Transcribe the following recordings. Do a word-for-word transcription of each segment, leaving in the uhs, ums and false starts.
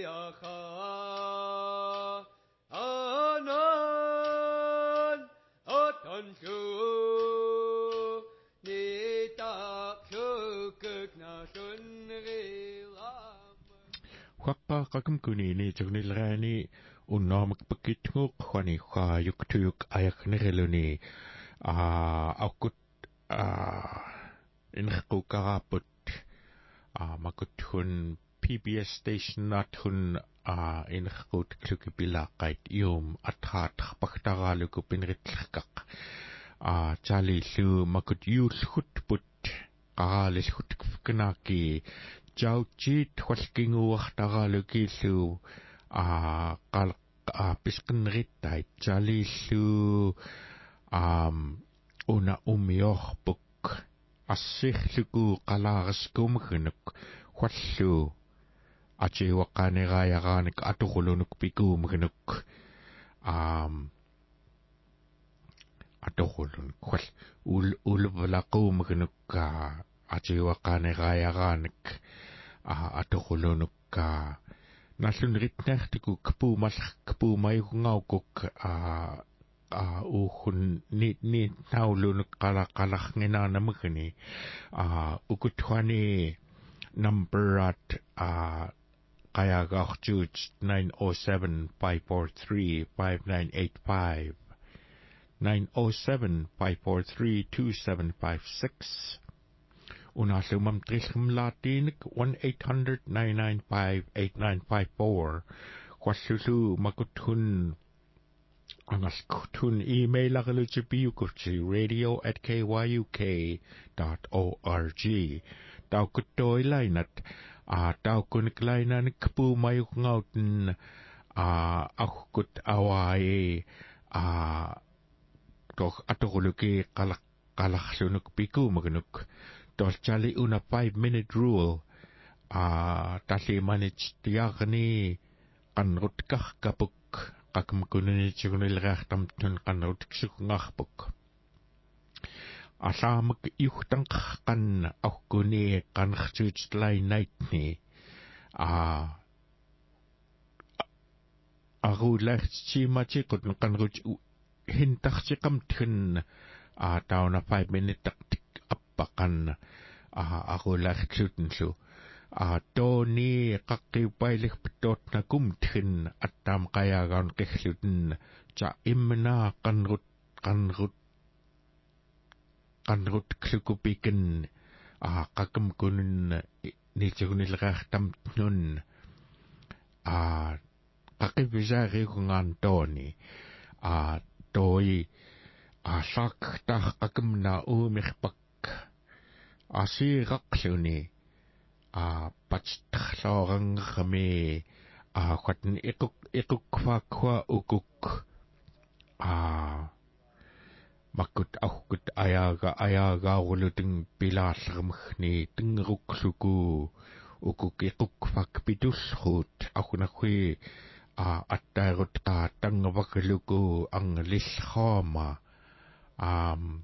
Whakpa kakamkuni ni jagnilrani unnamak pakitnguk khwani khwa yuktuyuk ayak nireluni a akut a inkhku karaput a makutun P B S station nathun a inkhkut klukipilaqait ium athat pakhtaraluku pinritlkak a chali lu makut yulkhut put qaralilkhut knaki Jauchit walkinguartaraluki lu a qal a pisqinrittait chali lu um una umiorpuk assirluku qalaariskumgnuk wallu achiwaqaneraayaraanik aturulunuk pikumgnuk um aturulunuk wal ul ulvlaqumgnuk achiwaqaneraayaraanik a aturulunuk nallunritnertiku kpuumal kpuumayugngaukuk a a uhun ni ni naulunuk qala qalarnginaanamagni a ukutwani number at a qayagaartuut nine oh seven five four three five nine eight five nine oh seven five four three two seven five six Unalumam trilmlatinik one eight hundred nine nine five eight nine five four Kwasulu makutun angaskutun email agaluchipiukurchi radio at kyuk dot org Taukutoi lainat a taukunik lainanik pu mayuk ngauten a akut awai a toch aturuluki qalaq qalaqlunuk piku magnuk Torchali una five minute rule a tali manage tiagni qanrutkaq kapuk qakmkununi chigunilraartam tun qanrutksukungarpuk Asamak yuhtanqan akkuni qanrtuutlainaitni a arularchimachiqut qanrut hintarchiqamtun a tauna five minute taktik appaqan a arulartlutunlu a toni qaqqipailigpittootnakum thin attam qayagaun qillutun cha imna qanrut qanrut qanrut klukupikin a qakamkunun nilchugunilraartam nun a qaqivisaarigungaan toni a toi a sakta qakamna umirpak asiraqluni a patsthlorangami a qatn iquk iqukkwakwa ukuk a makut aukkut ayaga ayaga uluting pilaallermgni tingerukluku ukuk iqukwak pitullrut aqunaqui a attaarut qa tangavakluku anglillhaama um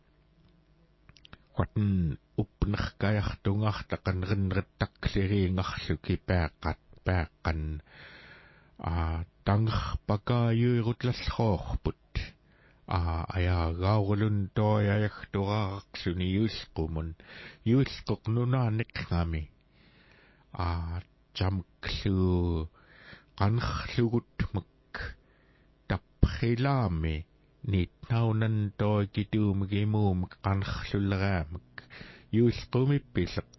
qatn upnerkayartungartaqan rinrittakliriingarluki peeqqat peeqqan a tangerpakayuirutlallroorput a ayagaurulun toyayagturaraqluni yuulqumun yuulquqnunaanikngami a jamklu qanrlugutmak tapxilaami nitnaunan toykituumgimuum qanrlulleraamak yuulqumippileq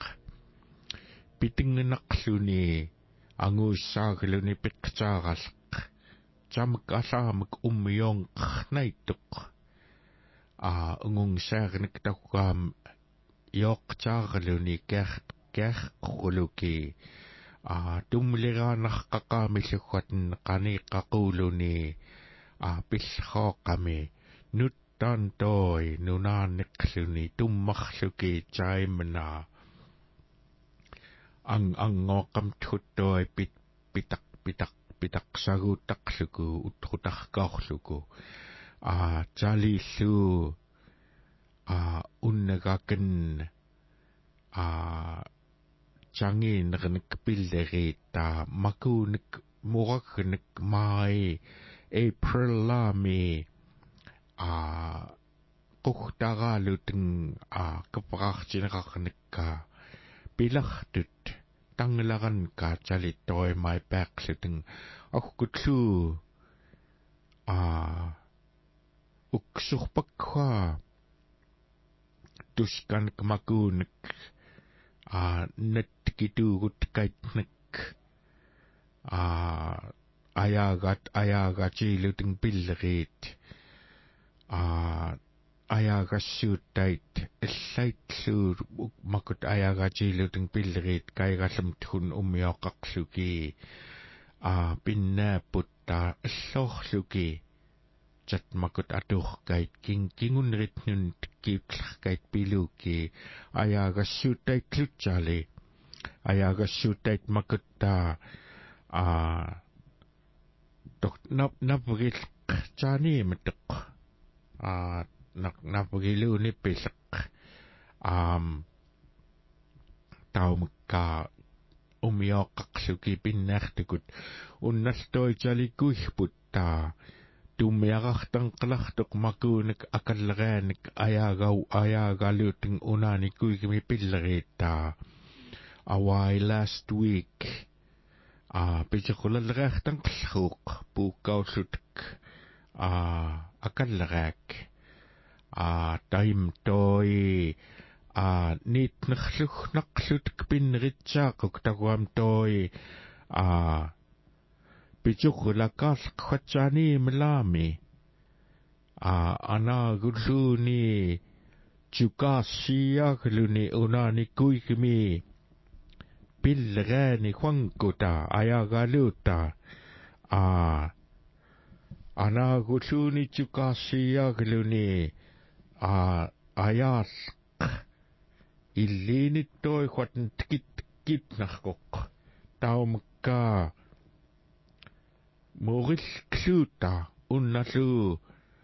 pitingnaqluni anguussaagluni piqqtaaralq jamak alaamak ummiyoonqarnaituq a ungungsaarnik takkaam yoqtaarluni keer keerquluki a tumliraanarqaqaamillugatn qaniiqqaquluni a pillhooqami nuttan toi nunaanniqluni tummarluki chaimna ang angoqamthuttoi pit pitak pitak pitaqsaguuttaqluku utrutarkaorluku a chalillu a unnagaken a changiinernik pilleri ta makuunik muraknik mai April la mi a kuhtara luteng a keprachtinraknik ka pilachtut tanglaran ka chalit toy mai back luteng akutlu a uksurpakwa tuskan kmakunik a net kitugut kaitnik a ayagat ayagat chiluteng pilrit a ayagassuutait illaitlu makut ayagat chiluteng pilrit kaigallam tun umioqaqluki a pinnaaputta allorluki chat makut aturkait king kingunritnun kiutlakait piluki ayagassuutait lutsali ayagassuutait makutta a tok nap napgil chani matak a nak napgilu ni pisak um taumka umioqaqluki pinnaartukut unnaltoi chali kuihputta tumiarartanqalartuq makuunik akallerianik ayagau ayagaluteng unani kuigimi pilleriittaa awai last week a pichqulaleriartanqallruuq puukkaullutak a akalleriak a taim toi a niitnerlugnaqlutak pinneritsaaquk taguam toi a pichqulalakaallaqquatsaani melami a anagulluuni chukaasiagluni unani kuigimi pilleriani huankuta ayagaluta a anagulluuni chukaasiagluni a ayaallaq illiinittoi huatn tikit kitnarquq taumka morillkluuta unnallu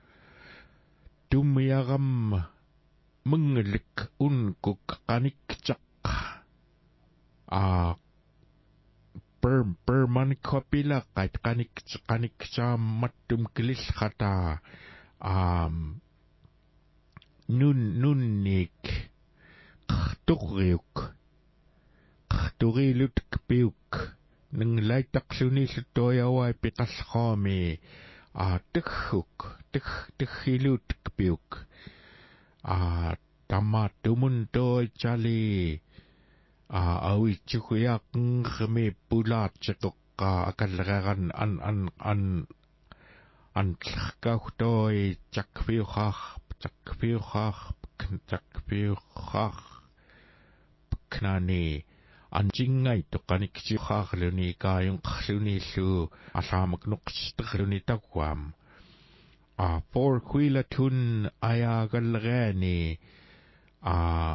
tumiaram menglik unkuk qanikcaq a per permanikopilaqait qanik qaniksaammattum kilillqata um nun nunnik qturriuk qturilut piuk ninglaitaqlunillutoyawai piqallqaami a tikhuk tikh tikhilut piuk a tamatumun toi chali a awitsukuyaaqngmi pulaatseqqa akalleraran an an an an tlaqauhtoi chakviuqaq chakviuqaq chakviuqaq knani anjingai toqaniksiuqaarluni kaayunqarluniillu allaamak noqsisterluni taguam a four wheeler tun ayaagallereani a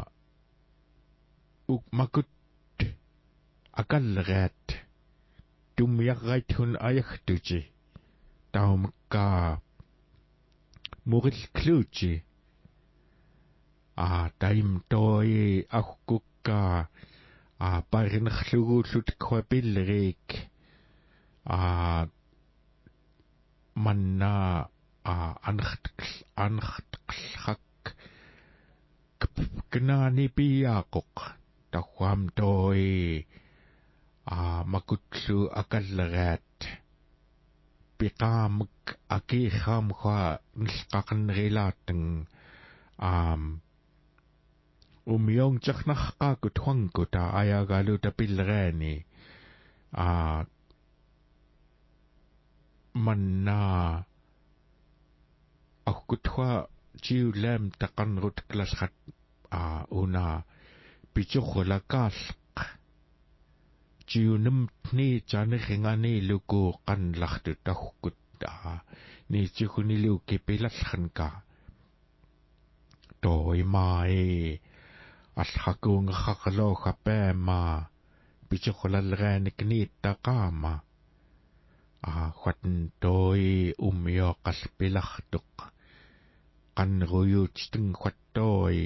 ukmakut akalleraat tumiarraithun ayagtuji taumka murillkluuji a taim toi ahkukka a parinerlugullut kwapillerik a manna a anrtql anrtqlhak knaani piaqoq tahuam toi a makutlu akalleraat piqaamak akiirraamqa nilqaqanrilaateng um umiongchaqnarqaakut huankuta ayagaluta pillereani a manna ahkutwa jiulam taqanrut klasrat a una pichurlakaallaq jiunumtni chanirringani luku qanlartu tahkutta niitsuguniluki pilallqanka toimai allhakuungerraqaloga peema pichurlalleraanik niittaqaama a huatn toi ummioqall pilartuq qanruyuutsteng huattoi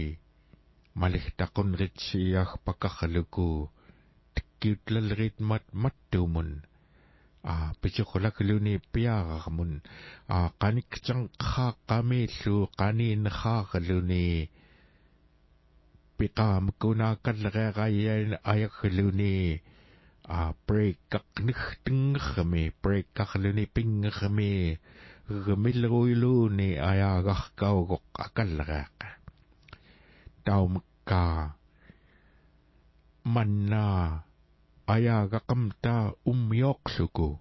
malihtaaqunritsiagpaqarluku tikkiutlallerit mat mattumun a pichukula kuluni piagamun a kanik chang kha kami lu kanin kha kuluni pika mkuna kalga gaya ayak kuluni a break kak nikhting khami break kak kuluni ping khami gmilu ni ayagah kau gok akalga tau mka manna ayaga kamta umyok suku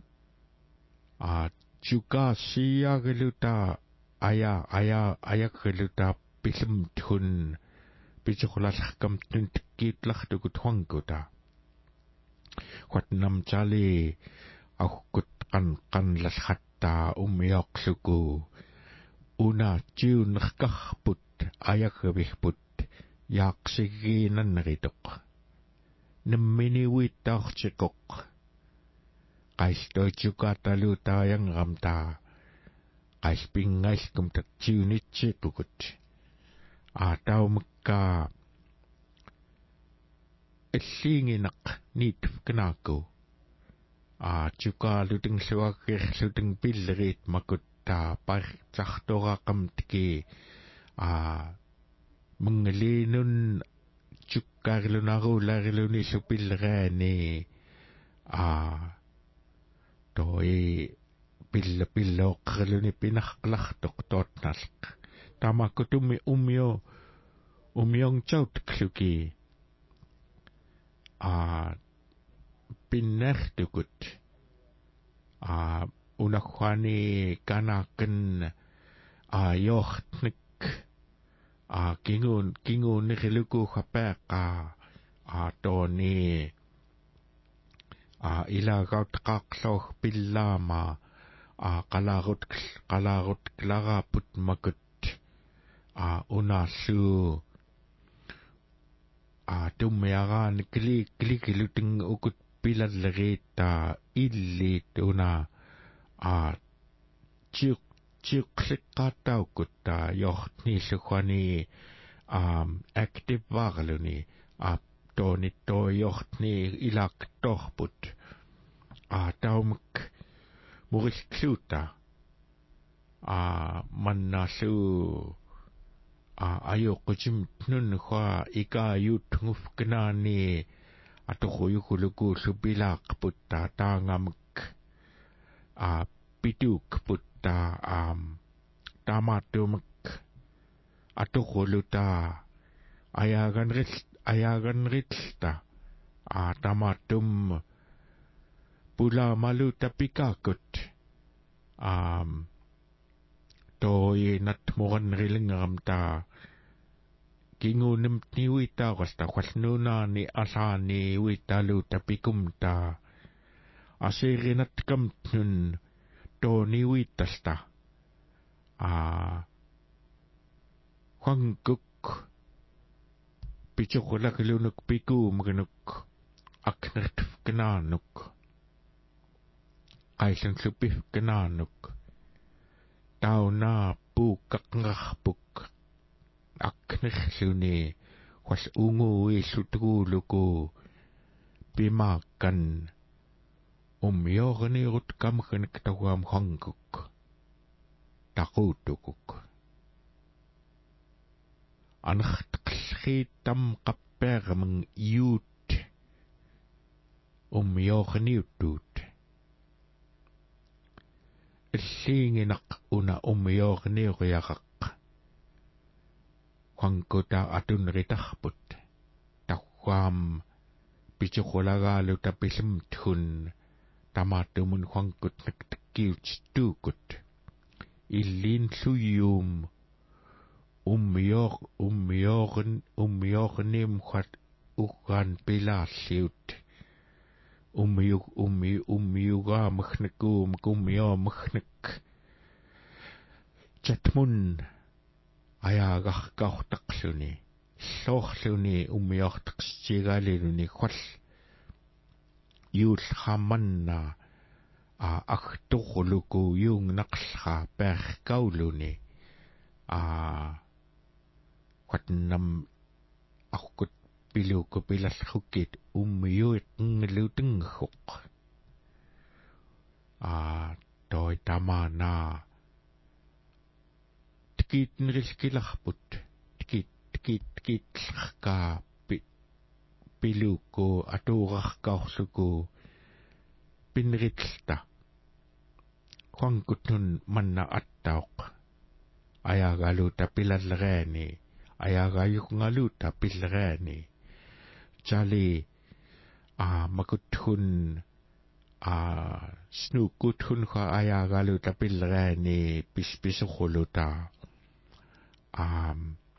a juga siya geluta aya aya aya geluta pisem tun pichokolas kam tun tikit lak tu kutwang kuta kwat nam chali aku kut kan kan las hatta umyok suku una tun kah put aya gebih put yak sigi nan ritok Nemini witach chikok. Kais to chuka talu tayang ramta. Kais pingais kum tak chiunit chikukut. Ataw maka. Esinginak nit kenako. A chuka luting suakir luting pilrit makutta par tsaktora kam tiki. A mengelinun Chukarlo na ro larlo ni supilrani a toy pilla pillo krlo ni pinaklak doktot nask tama kutumi umyo umyong chaut kluki a pinertukut a unakwani kanaken a yochtnik a kingun kingun ni khiluku khapeka a toni a ila gaut qaqlo pillama a qalagut qalagut klaga put makut a unasu a tumyaga ni kli kli kiluting ukut pilallerita illi tuna a chuk chuk klikata ukutta yohtni sukhani um active vagaluni a toni to yohtni ilak tohput a taumk muris kluta a mannasu a ayo kuchim nun khwa ika yut nguf knani atohu yukuluku subilak putta tangamk a pituk putta am tamatumk atohuluta ayagan rit ayagan ritsta a tamatum pula malu tapikakut um toy nat moran rilingam ta kingunim ni wita wasta kwasnuna ni asani wita lu tapikum ta asirinat kam nun to ni witasta a Hwangkuk pichukulak lunuk piku maganuk aknert knanuk kaisang supih knanuk tau na pu kakngahpuk akner suni was ungu e sutuluku pimakan umyorni rut kam khenek tawam hangkuk takutukuk anakh tkhitam kapper meng yut umyorni utut Singinak una umyorni riyakak Hwangkuta atun ritahput takwam pichukulaga luta pisim tun tamatumun hwangkut naktakiuch tukut ilin suyum umyor umyorn umyornim khat ukan pilasiut umyuk ummi umyuga makhnaku mkumyo makhnak chatmun ayagah kauhtaksuni sohluni umyortaksigaliluni khwal yul khamanna a akhtukhuluku yung naqsha perkauluni a khatnam akut piluku pilas khukit umyuit ngluteng khuk tamana tikit nrilkilarput tikit tikit tikitlarka piluko atuurarkaorluku pinritlta quankutnun manna attauq ayagaluta pilallereani ayagayuqngaluta pillereani chali a makuthun a snukuthun kha ayagaluta pillereani pispisuruluta um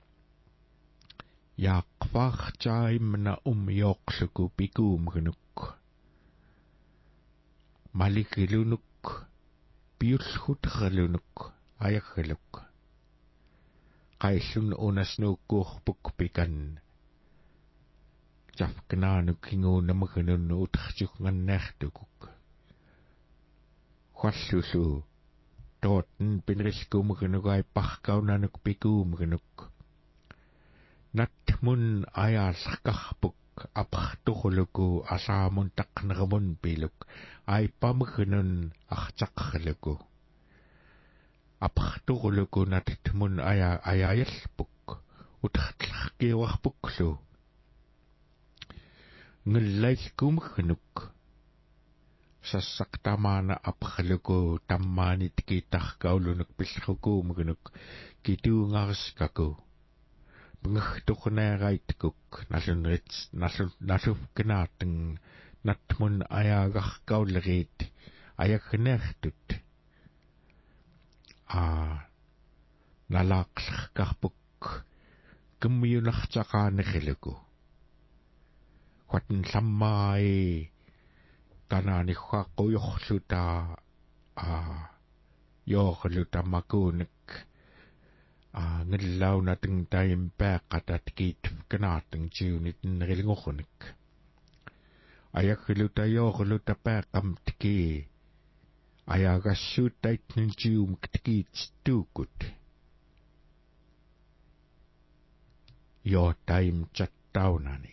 yaqvarchaimna umyoqluku pikuumgnuk malikilunuk piullhuterlunuk ayaggaluk qaillun unasnuukkuurpuk pikan jafknaanuk kinguunamgnun uterjuqngannertukuk khallulu tootten pinrilkuumgnuk parkaunanuk pikuumgnuk natmun ayaallarkarpuk aperturluku asaamun taqnermun piluk aipamgnun artaqerluku aperturluku natmun aya ayayalpuk utertlarkiuarpuklu ngellailkumgnuk sassaqtamaana aperluku tammaani tikitarkaulunuk pillrukuumgnuk kituungarskaku pengahtuqneeraitkuk nallunrits nallu nalluvknaateng natmun ayaagarkauleriit ayagneertut a nalaaqlerkarpuk kummiunartaqaanerilluku quatten sammaai kanaaniggaaquyorluta a yoorluta makuunik a ngellaunating taimpeeqqatat kiitvknaateng tiunitinnerilngornik ayagluta yoorluta peeqqamtki ayagassuuttaitnun tiumik tikiitstuukut yootaim chattaunani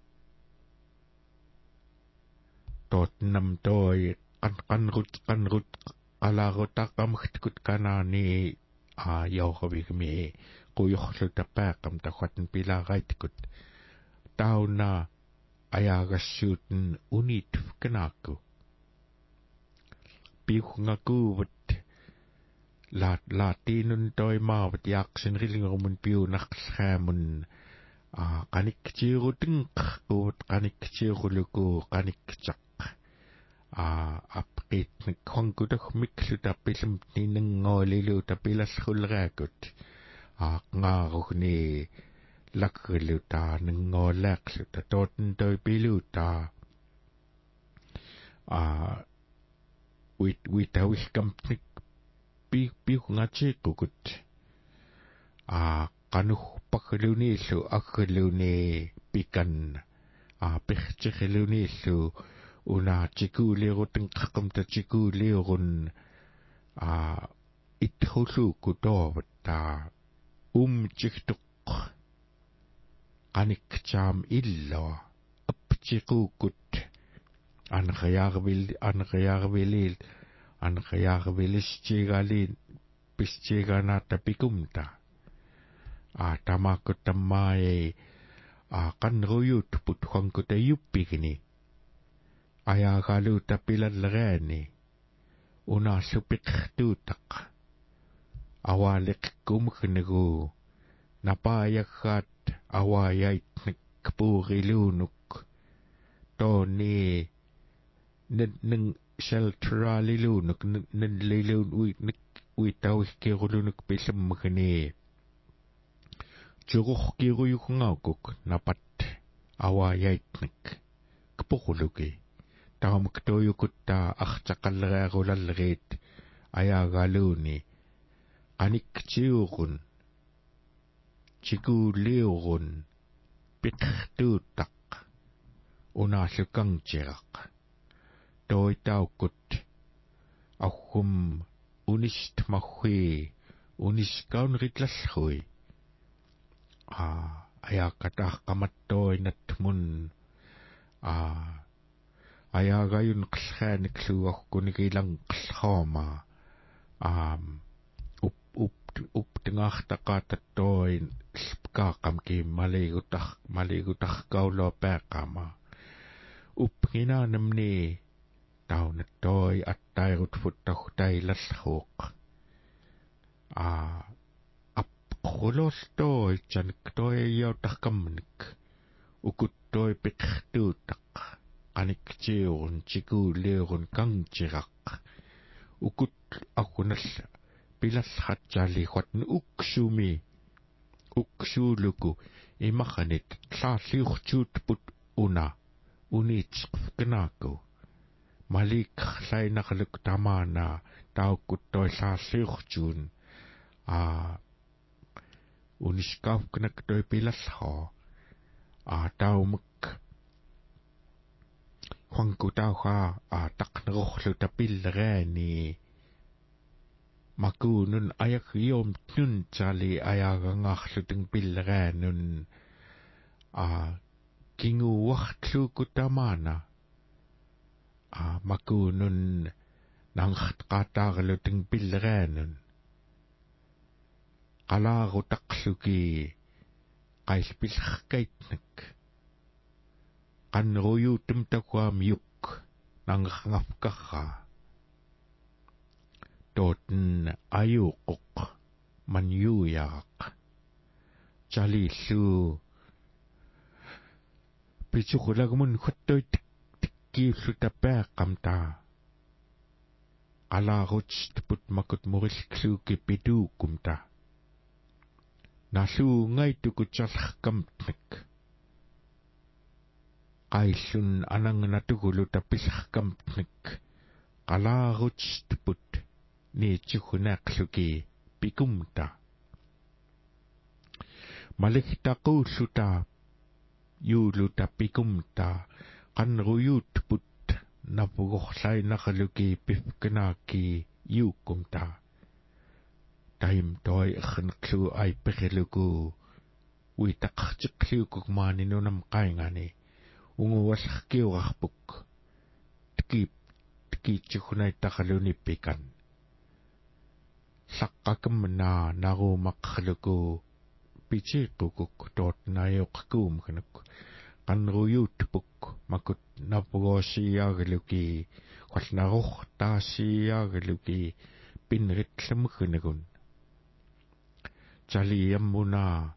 tootnam toi qan qanrut qanrut qalaarutaqamagtkut kanaani a yoorvigmi quyorluta peeqqamta quatten pilaaraitkut tauna ayagassuuten uniitvknaakku piuqngakuuvat laat laatiinun toimaavat yaaqsinrilngerumun piunarlraamun a qaniktiirutenqarkuut qaniktiiruluku qanikcaq a apqiitnik quankutagmikluta pillemtninengooliluta pilallrulraakut a ngaarugni lakluta nengoolaaqluta tooten toipiluta a wit witawilkamtnik pi piuqngachiiqukut a qanuhpagluuniillu agluuni pikan a pirtiriluniillu una tikuuliurutenqarqamta tikuuliurun a itthulluukku toovata umtigtuq qaniktaam illua aptiquukut anqayaarvil anqayaarvilil anqayaarvilischiigaliin pistiiganaata pikumta a tamaakut tammaai a qanruyuutput quankutayuppigni ayaagaluuta pilallereani unaallupiqertuutaq awaaliqkumgnigu napaayaggaat awaayaitnik puuriluunuk tooni nen shelteraliluunuk nenliluun uitnik uitauikkirulunuk pillemmagni tjururkiruyuqngaukuk napat awaayaitnik kporluki taamaktoyukutta artaqallerearulalleriit ayaagaluuni qaniktiurun tikuuliurun piqertuutaq unaallukangjiraq toitaukkut auggum unistmaggi uniskaunritlallrui a ayaaqataqqamattooinatmun a ayaagayun qellraanikluuarkunikilang qellraama um up up up tengah takata toin spkakam ki maligutah maligutah kaulo pekama up hina namni tau na toi at tairut futah tai lashok a ap kholos toi chan toi yo takamnik ukut toi piktutak anik chiun chiku leon kang chirak ukut akunas pilas hatjali khotn uksumi uksuluku imakhanit tlaaliurchuut put una units knaku malik sainaqluk tamana taukut toi tlaaliurchun a uniskaf knak toi pilas ho a taumuk Juanku tauha a taknarohlu tapilreni makunun ayak yom nun chali ayagangahlu ting pilrenun a kingu wachtlu kutamana a makunun nanghat qatarlu ting pilrenun qalaru taqluki qaispilhkaitnak qanruyutum takwam yuk nanghangafkaha toten ayuquk manyuyak chalilu pichukulagmun khottoy tikkiullu tapeaqamta qalaruts tuput makut murilkluki pidukumta nalu ngaitukut chalhkamtnik qaillun anang natugulu tapilhkamtnik qalaruts tuput ni chuhunaqluki pikumta maliktaqulluta yuluta pikumta qanruyut put napugohlainaqluki pifknaki yukumta taim toy khnqlu ay pekhluku uitaqchiqliukuk maaninunam qaingani unguwalhkiuarpuk tki tki chuhunaittaqaluni pikan saqqakamna narumaqluku pichiqukuk tootnayoqqkuum kanuk qanruyutpuk makut napugosiagluki wallnaruhtaasiagluki pinritlamgnagun chaliyammuna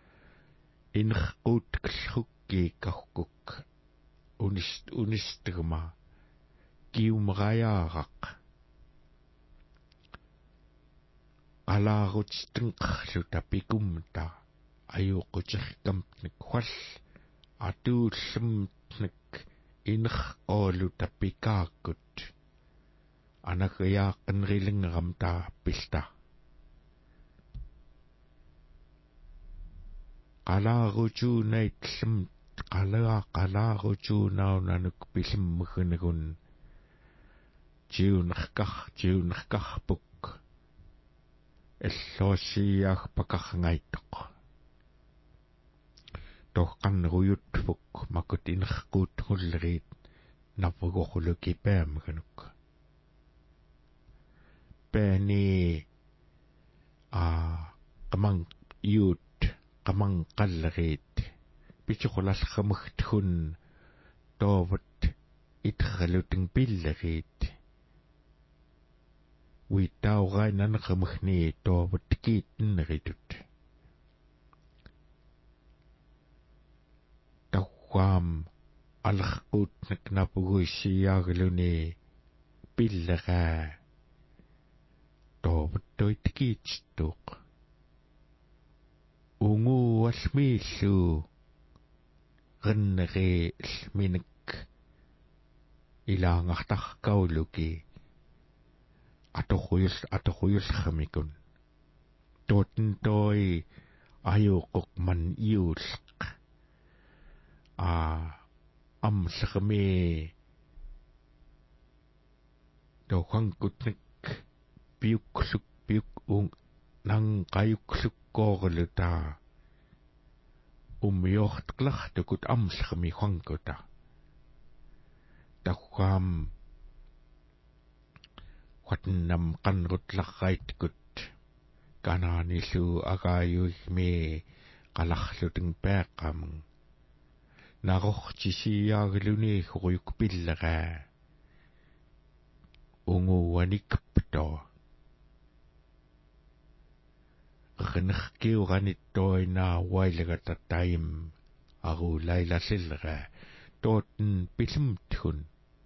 inrquutklhukki kahkuk unist unistgma kiumrayaraq qalarutstinqarluta pikumta ayuqutirkamtnik wall atuullumtnik inrqooluta pikaakut anagayaaqanrilingeramta pilta qalarutuunaitlum qalaa qalarutuunaunanuk pilemmgnegun jiunerkar jiunerkarpuk эллуассииаагпакарнгаиттоқ тоққаннеруйутпук макут инерқуутгуллерит наппугорулуки паамганук паани а qamang iut qamang qallerit pichuqulallramugtun toovat itraluteng pillerit uitaugainanqamugni toovat kiitneritut tawwaam алларқуутнак напугуиссиаагалуни пиллераа тооваттуиткиитсттууқ унгууалмииллу гэннери лминак илаангартаркаулуки аторуйул аторуйулхамикун тоотен той аюуқоқ ман иуллеқ а амлерми тохангутник пиукклук пиук ун нан қаюкклуккоорулута уммиортеқлартукут амлерми хангута тахвам quatnam qanrut larraitkut kanaanillu agaayuigmi qalarlutung peeqqamung narortisiaagluni huruyukpillaraa unguuanikpto qinnerkiuranittoinaa wailagata taim arulailasillera totten pilumthun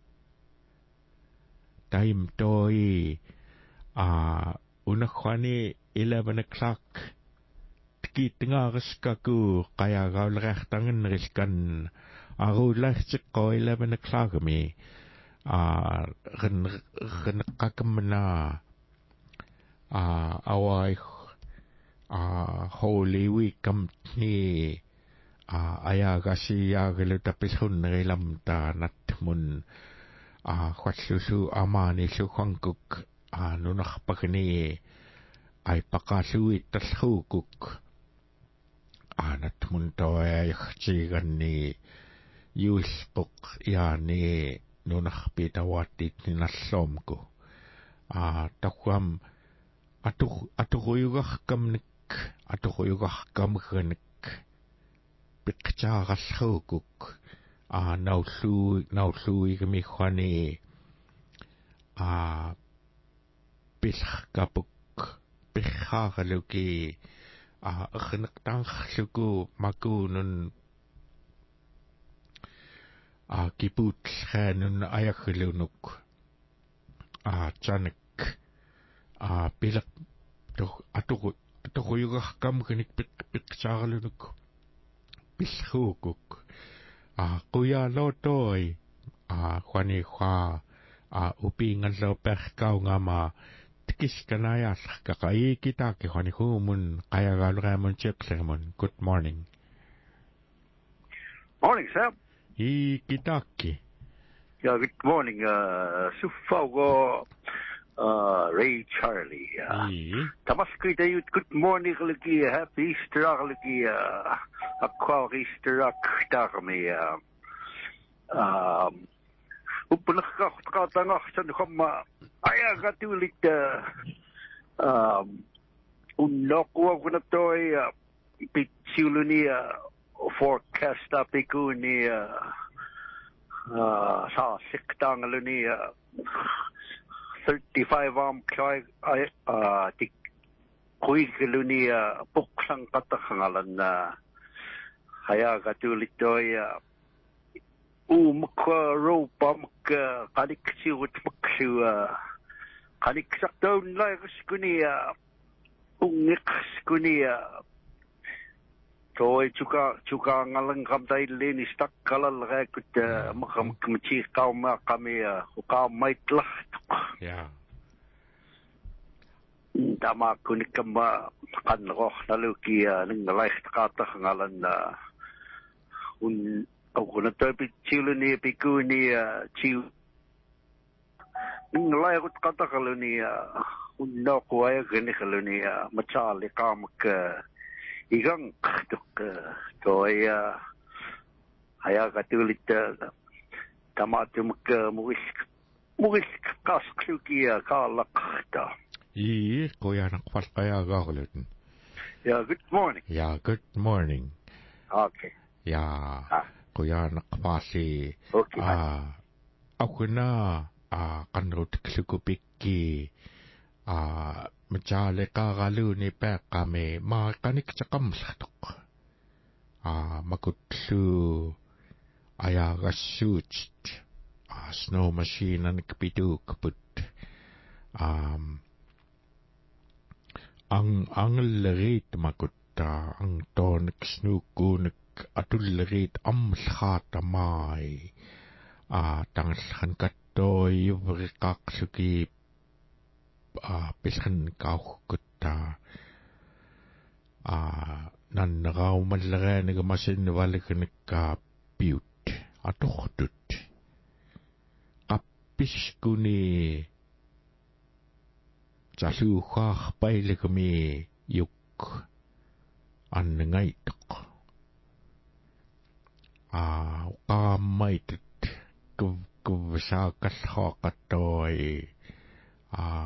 taim toi a unakhwani eleven o'clock tikitngaariskaku qayagaulreartangennerilkan arulaartiqqo eleven o'clock mi a ren renqakamna a awai a holy week kamni a ayaagasiyaagilutapishunneриlam taanatmun a khwallusu amaanillu khwankuk a nunarpagni ay paqalluit tallhuukuk aanatmun toayagtiganni yuulquq yaani nunarpitawattit ninalloomku a tawam atu aturuyugarkamnik aturuyugarkamganik piqtaarallhuukuk a naullu naulluigmi khwani a pilqapuk pirhaagaluki a erneqtaarluku makuunun a kiputlhaanun ayaglunuk a chanik a pilaq atu aturuyugarkamganik piqtaarlunuk pilhuukuk a quyaalotoi a khwani khwa a upingalloperkaungama tikiskanayaallarkaqaiikitaaki khwani huumun qayagaaluqaamun chiqlermun. Good morning. Morning, Sam. Ikitaaki. Yeah, good morning. Uh, Sufaugo uh, Ray Charlie. Uh, Tamaskita you good morning lagi happy Easter lagi uh, akwa Easter aktarmi uh, um upunakakatangak sa kama ayagatulit uh, um unokwa ko na toy uh, pitsuluni uh, forecast apiku ni uh, uh, sa siktangaluni uh, thirty-five am kay ay uh, tik kuigluni uh, puksang katakhangalan na haya gatulit toy uh, umka ropa mka kaliksi ut mkshu kaliksak daun la skuni ungik skuni toy chuka chuka ngalang kam dai leni stak kalal rakut makam kmchi qauma qami uqa maitlah ya dama kunikama qanroh naluki ningalai qata ngalan un Ako na tayo pichilo ni piku ni chiu. Ngalay ako katakalo ni unna ko ay ganikalo ni machali kamak igang tuk to ay haya katulit tamatum ka muis muis kasksuki kalak ta. Ii kuya nakpalkaya gakulitin. Yeah, good morning. Yeah, good morning. Okay. Yeah. Ah. Kuya nakpasi okay, a ako na a kanrutiklikupikki a machale kagalu ni pekame makanik chakamslatok a makutlu ayagasut a snow machine ang kapitu kaput um ang ang larit makutta ang tonik snukunik atullerit amlhaata mai a tangalhan katoi vrikaksuki a pishan kauhkutta a nannagau mallarani gamasin valiknika piut atohtut kappiskuni jaluhah pailikami yuk annangaitok a qaammaitit kuvsaakallhoqattoi a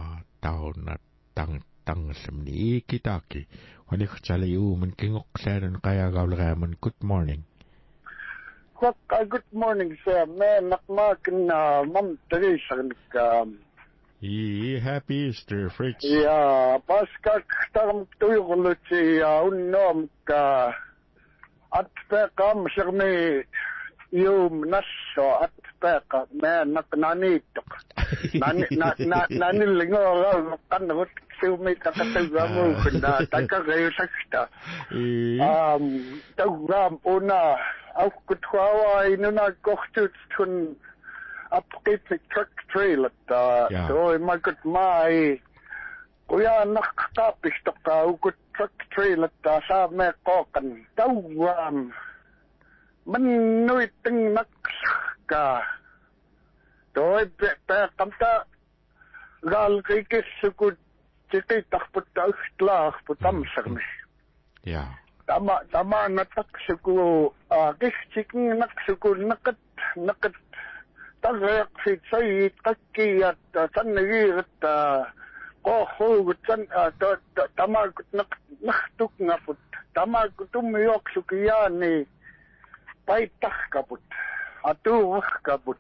tauna tang tangaslamni kitaki wali khchaliu min kingoqlaran qayagaulgaaman good morning. Good morning, sir. Man, nakmakin na mam Teresa um Ye happy Easter, Fritz. Yeah, paskak taram tuyuqluti unnom ka atpaqam sirmi yum nasso atpaqa man naknanitok. Nani nani lingo kanut sumi kakatagamu kunda takagayo sakta. Um tawram una au kutwawa inuna kochtut tun upkeep truck trailer ta so my good my kuya nakakapis to ka ukut truck trailer ta sa me kokan tawam manuit ting nakka toy pe pe kamta gal kikis sukut chiti takput takla putam sarme yeah tama tama natak suku kis chiking nak suku nakat nakat tagak fit say takiyat tanagir at koho tan tamag nak naktuk nga put tamag tumiyok sukiyani paitak kaput atu kaput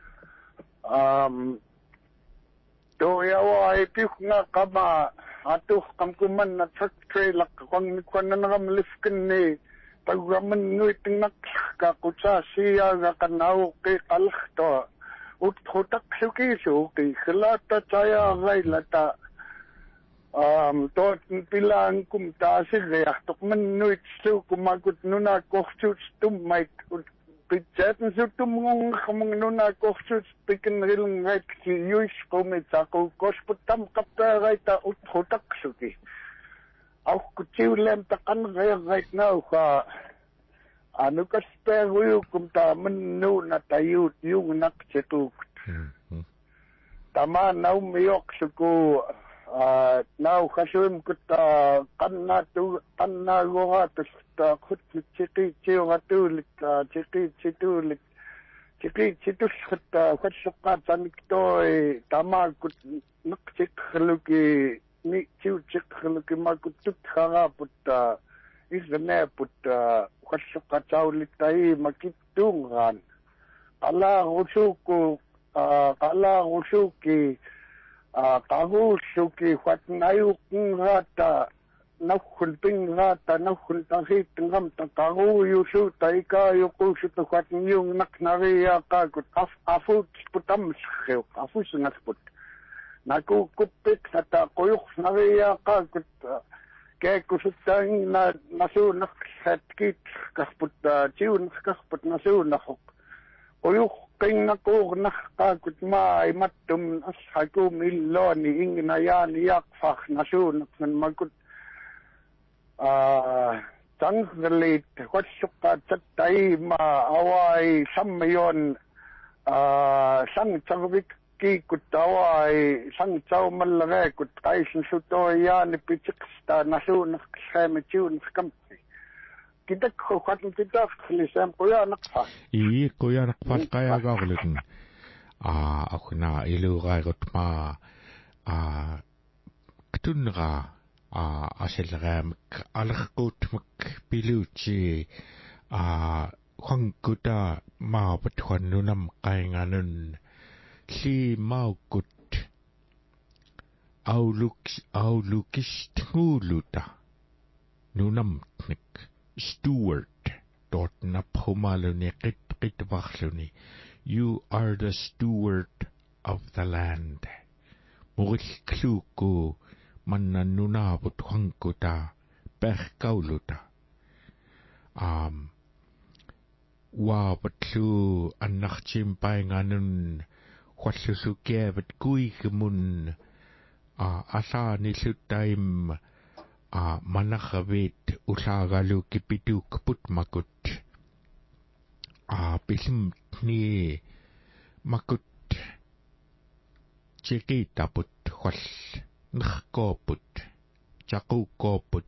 um to yawa ipik nga kama atu kamkuman na truck trailer kung kunan nga malifkin ni pagwaman nuiting nakka kutsa siya nga kanaw kay kalakto uthutak suki suki khilata chaya gai lata um to pilang kumta sigya tokman nuit su kumagut nuna kochut tumait pitchatn su tumung khamung nuna kochut pikin rilung gai ki yuis komit ako kosputam kapta gai ta uthutak suki auch kuchiulem takan gai gai now ka anu kasperu kumta menu na tayut yung nakchetuk tama nau miyok suku nau khasum kuta kanna tu kanna goga ta khut chiki chiwa tu lit chiki chitu lit chiki chitu khata khasqa taniktoy tama kut nakchik khluki ni chiu chik khluki ma kutut khaga putta isne putta khasqa taulitai makitungan ala usuku ala usuki kahu suki fatnayu ngata nakhul ping ngata nakhul tahi tengam takahu yusu taika yuku sutu fatnyung naknariya ka kut af afu putam kheu afu sungat put naku kupik sata koyuk nariya ka kut ke kusutang na nasu nakhat kit kahput chiun kahput nasu nakhok koyuk king nako nakakut ma ay matum ashaku miloni ing na yan yak fakh nasu nakman magkut ah tanggalit wat suka tatay ma away samyon ah sang chawik ki kutaway sang chaw malare kut kay suto yan pichiksta nasu nakhame chun kam kita khat kita lisam kuya nakfa i kuya nakfa kaya gawlin a akuna ilu gai ma a ktunga a aselgam alkhut mak piluchi a khangkuta ma patwan nunam kainganun si maukut auluk aulukis tnguluta nunam nik steward dot na pomaluni kit kitwakhluni you are the steward of the land mugil kluku mananuna butkhangkuta perkauluta um wa batlu annachim painganun khwallusuke bat kui gemun a asa ni sutaim a manakhavit usagalu kipitu kaput makut a pisim ni makut chikita put khwal nkhkoput chakukoput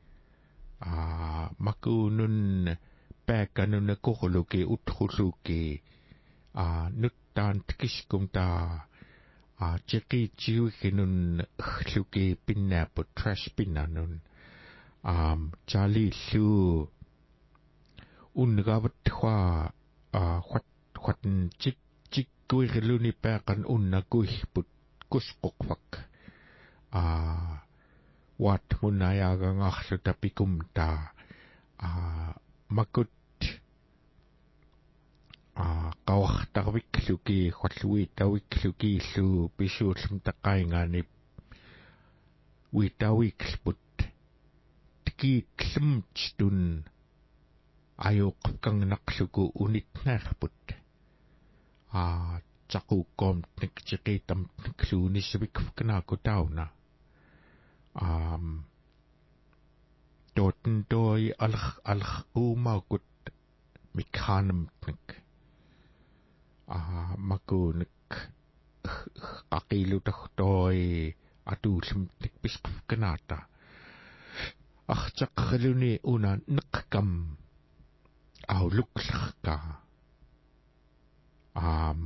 a makunun pekanun kokoluki uthuluki a nuttan tikiskumta a chiki chiu hinun khluki pinna po trash pinnanun um Charlie Lu ungavat hwa a khwat khwat chik chik kui geluni pekan unna kui put kusqoqfak a wat munayaga ngahlu tapikumta a makut a qawxtarvikluki khwalwi tawikluki lu pisuullum taqaingani witawiksput kiitlumtun ayuqqangnaqluku unitnaarput a taqukkom nikchiqitam nikluunissuvikfknaaku tauna um dorten doi alch alch umaukut mikhanamtnik a makunik aqilutagtoi atuullumtnik pisqfknaata ахчаққалуни уна неқкам аулукларка аам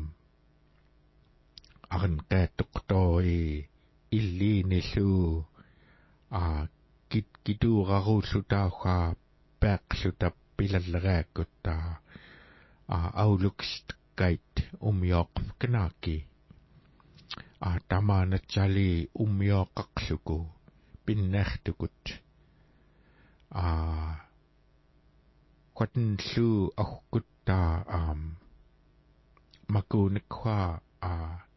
арнqaattoqtori иллииниллу а кит китуураруллутаауха паақлута пилаллерааккутта а аулуксткайт умиоқфкнааки а тамааначали умиоқақлуку пиннартукут а quatenlu ahkutta um makunikwa a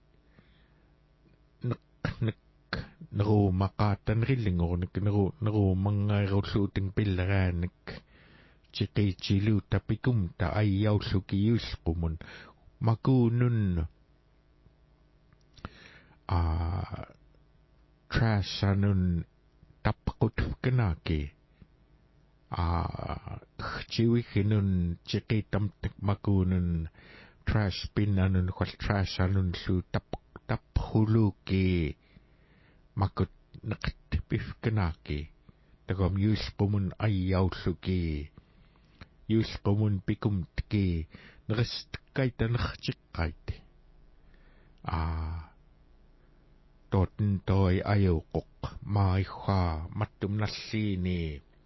nek nek neru maqatan rillingonik neru neru mangairulluuting pilleranik chiqichilu tapikumta ayyaullukiusqumun makunun a trashanun tapqutfknaki a chiwihinun chiqitam makunun trash pinanun khwal trashanun lu tap taphuluki makut naqt pifknaki tagom yusqumun ayyaulluki yusqumun pikumtki nristqaitanrchiqqait a toten toi ayuquq maihwa mattumnalliini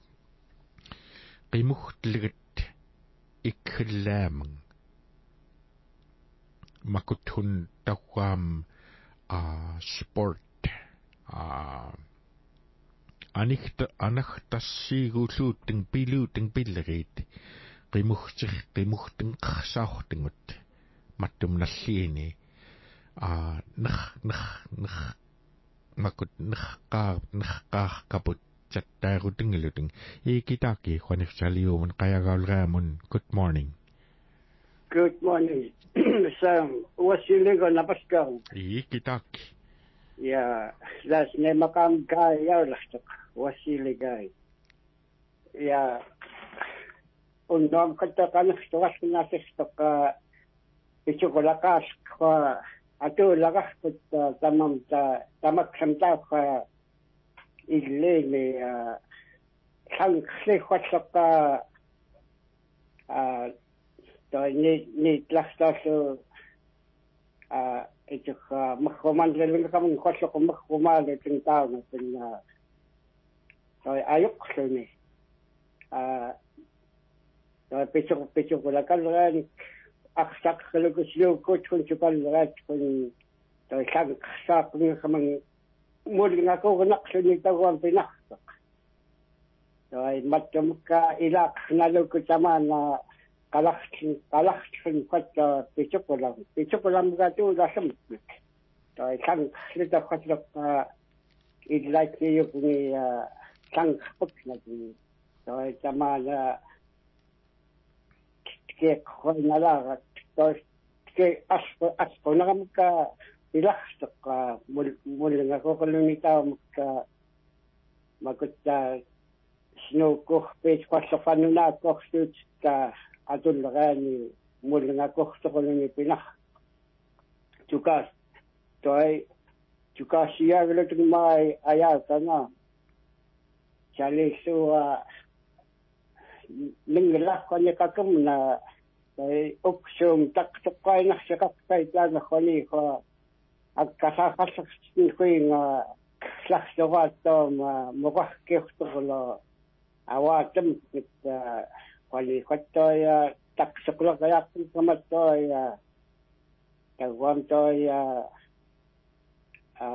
qimuhtligat ikhillaamang makuthun tawam a sport a anikta anahtassiigulluutting piluutting pillerit qimuhtir qimuhting qsaahtingut mattumnalliini a nah nah nah makut nahqaa nahqaarkaput chattaarutingiluting ikitaki khwanifchaliumun qayagaulraamun good morning good morning sam wasiligo napaskang ikitaki ya las ne makam kai yaulachtak wasiligai ya undam katakan stowasnasistok ichukulakas kwa atu lagas kut tamam ta tamak samta kwa illele sang khli khwataka a to ni ni tlastaso a ichukha makhman relin kam khwataka makhman le tinta na tinna to ayuk khni a to pichuk pichuk la kalran aksak khlukuslu kutun chupal rat kun to sang khsak ni kamang muling ako naqsuni tawang pinaqsak ay mattum ka ilaq nalukut sama na kalaksin kalaksin kwatta pichukulam pichukulam gatu lasam ay sang slita kwatlak ilak yung ni sang khpuk na ni ay sama na ke khoy nala to ke aspo aspo na ka ilahstak muling ako kalunita magka magkutta snuko page kwasafanuna kokstut ka adulrani muling ako kalunita pinah tukas toy tukas siya gulutung may ayata na chaliso linglah kanya kakam na ay uksum tak tukay na siya kakay na khali ko аккасаақаллерсин хуинга слахсорааттома муқаркиорторло аваатам итта quali quattoya taksuqlaqayaqtin kamattoya tawamtoya a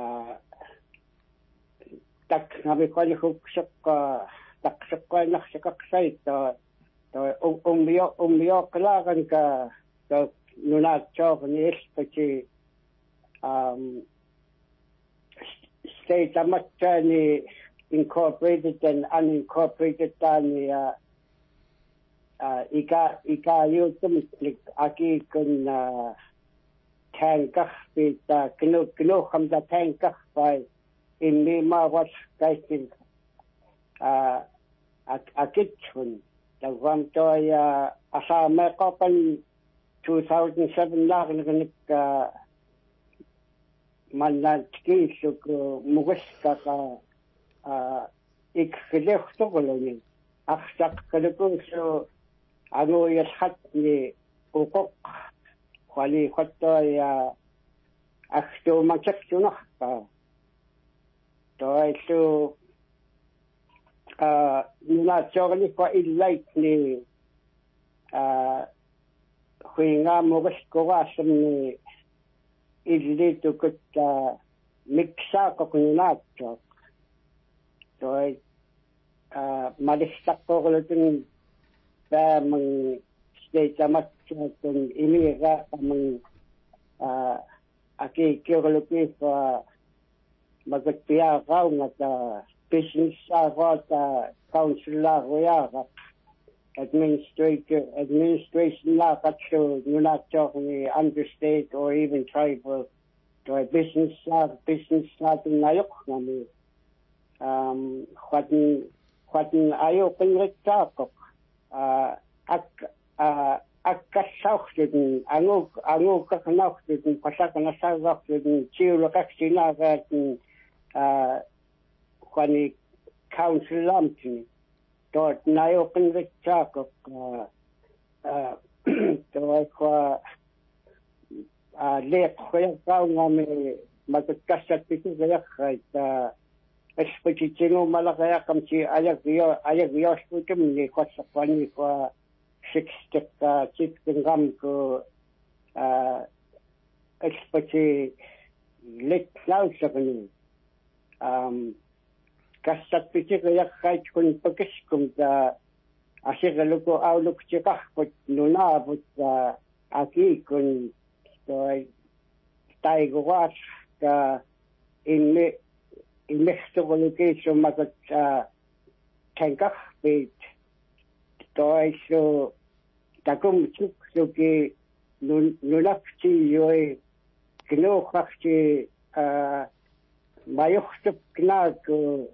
tak nabi quali huksuqqa taksuqqainarsikaqsaitto to umbio umbio qlaqanka to nunaatsoorni ilpati um state amattani incorporated and unincorporated tani uh, uh, ika ika yutum klik aki kun uh, tankah pita kno kno khamda tankah by in me ma was kaitin uh, akitun the one toy uh, asa me qapan two thousand seven lag nik uh, manat kisuk mugaska ka Uh, ik gelegt toch wel niet. Ach, dat gelukkig zo. Ano je schat ni ook. Kwali kwatto ya. Ach, zo makkelijk zo nog. Toen zo. Ah, nuna zorgelijk voor illijkt ni. Ah, huinga moges koasem ni. Illit ook het mixa kokunat zo. Rồi mà đi sắc cô là từng ba mình để cho mắt từng ý ra mình à cái kiểu là cái và mà cái bia rau ngata business rau ta council la roya administrator administration la that show you're not talking understate or even tribal or business la business la nayok nami um khwatin khwatin ayo pinrektakok uh ak uh akkasauchten ango ango kaknauchten pasakana sagauchten chiulo kaksinaagaten uh khwani council lamti dort nayo pinrektakok uh uh to kwa uh lek khoya kaungame matkasat pikaya khaita expectino malakaya kamchi ayak yo ayak yo sputum ni kwasapani kwa six step ka chip ngam ko uh expecti let cloud sapani um kasat pichi kaya kait kun pakiskum ta asigalo ko outlook chika pot nuna but aki kun to taigo was ka in me in Mexico location makat tankah bit toy so takum chuk so ki nulak chi yoy kno khachti mayokhtop kna ko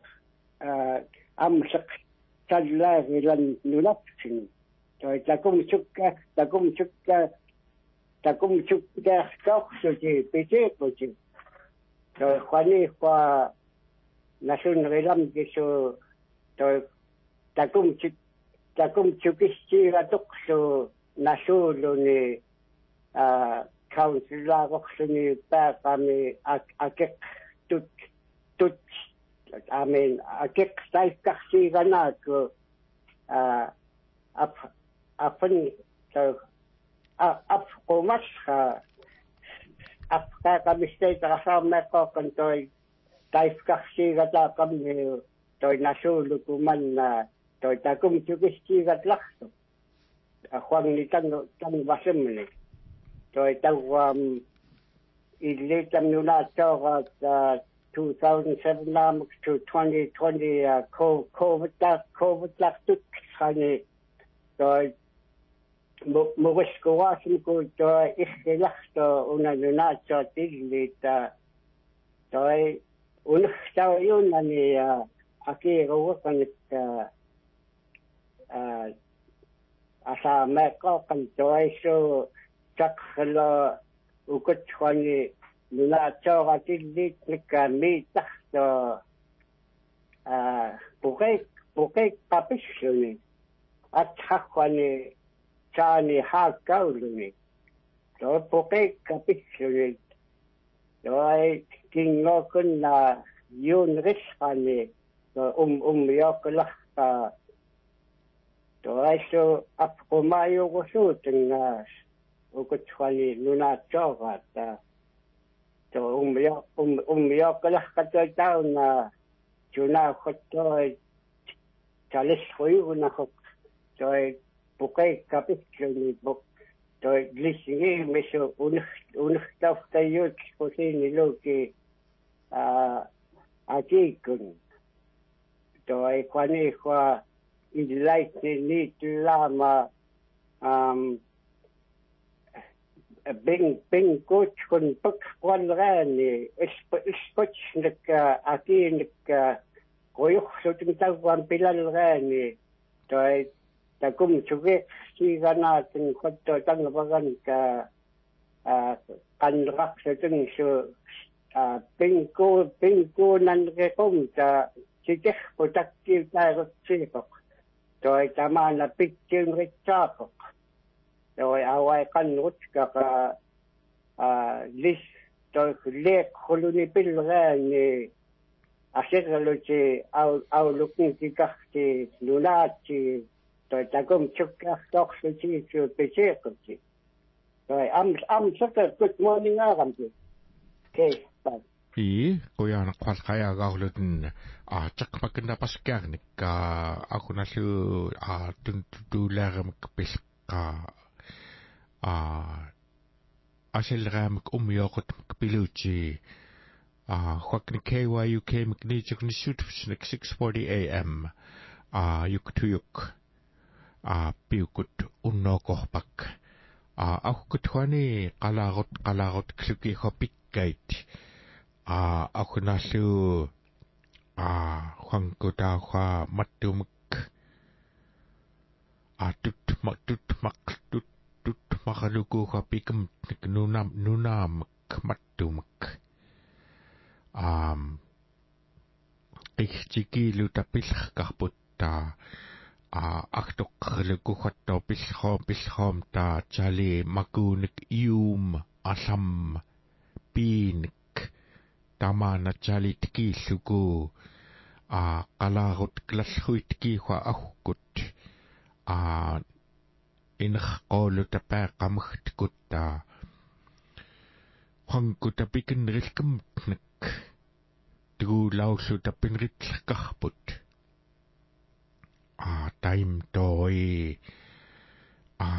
amsak tadla ran nulak chin toy takum chuk takum chuk takum chuk da khok so ki pete ko chin toy khani kwa nasun relam kiso to takum chuk takum chukisti ratok so nasulo ni ah councilor ko ni pa kami akek tut tut I mean akek sai kaksi gana ko ah ap apun to ap komas ka ap ka kami state ka sa me ko kontoy taif kaksi gata kami toy nasulo kuman na toy takum chukisti gatlak akhwang ni tan tan basem ni toy tawam ilitam nuna tawa two thousand seven lam to twenty twenty ko covid tak covid tak tuk khani toy mo wisko wasim ko toy ikhtilaf to una nuna to tilita toy ulah tahu yun ani aki rawa kan asa mereka kan toy so tak kalau ukut khani nuna tawa tilita kami tak to bukai bukai tapis ni at khani chani hak kau ni to bukai tapis ni rồi kinh ngô kun là yun rich ani rồi um um yok la ta rồi số ap kumayo ko su tinga o ko chwali luna choga ta rồi um yok um um yok la ka ta ta na chuna ko to chalis khoi una ko rồi bukai kapit ni buk rồi lising me so un un taf tayut ko sin lo ki a a ki kun rồi quan ni qua ilai ni lama um bing bing coach kun pak quan ra ni spot nek a ki nek koyo so tin ta quan pilal ra ni rồi ta cũng chú cái khi gana từng con tôi tăng vào gần cả à căn rắc sẽ từng sự à pin cô pin cô nên cái công ta chỉ chắc có chắc kêu ta có chỉ có rồi ta mà là biết chương cái chắp rồi à vài căn nút các à list rồi lệ colony pin ra ni à sẽ rồi chỉ ao ao lúc này thì các thì luna thì rồi ta cũng chúc các đọc sự chỉ cho bị chết cũng chỉ rồi am am rất là good morning à cảm ơn okay bye ý cô ya nó khoan khai à gạo lên à chắc mà cái nào pas kẹt này cả à cô nói sự à từng tu làm cái bếp cả à à sẽ làm cái ôm yêu cái cái bilu chi à hoặc cái K Y U K mình cái chắc cái shoot six forty a m à yuk tu yuk a piukut unnokorpak a akutwani qalagut qalagut kluki khopikkait a akunalu a khangkuta kha mattumuk a tutmak tutmak tut tutmakaluku khopikam nunam nunam mattumuk am ichiki lutapil kahputta a aktok luku khatto pilkhom pilkhom ta chali makunik ium asam pinik tamana chali tiki luku a qalagut klalhuit ki kha ahkut a inkhqolu tapa qamkhtkutta khangkuta pikin rilkum nek tu lauslu tapin ritlkarput à time tôi à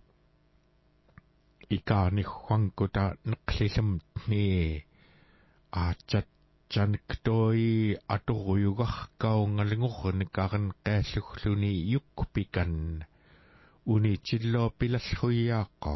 ika ni khoang ko ta naklisam ni à chat chan tôi ato yuga kau ngalingo ni karan kasuklu ni yukpikan uni chillo pilas hoya ko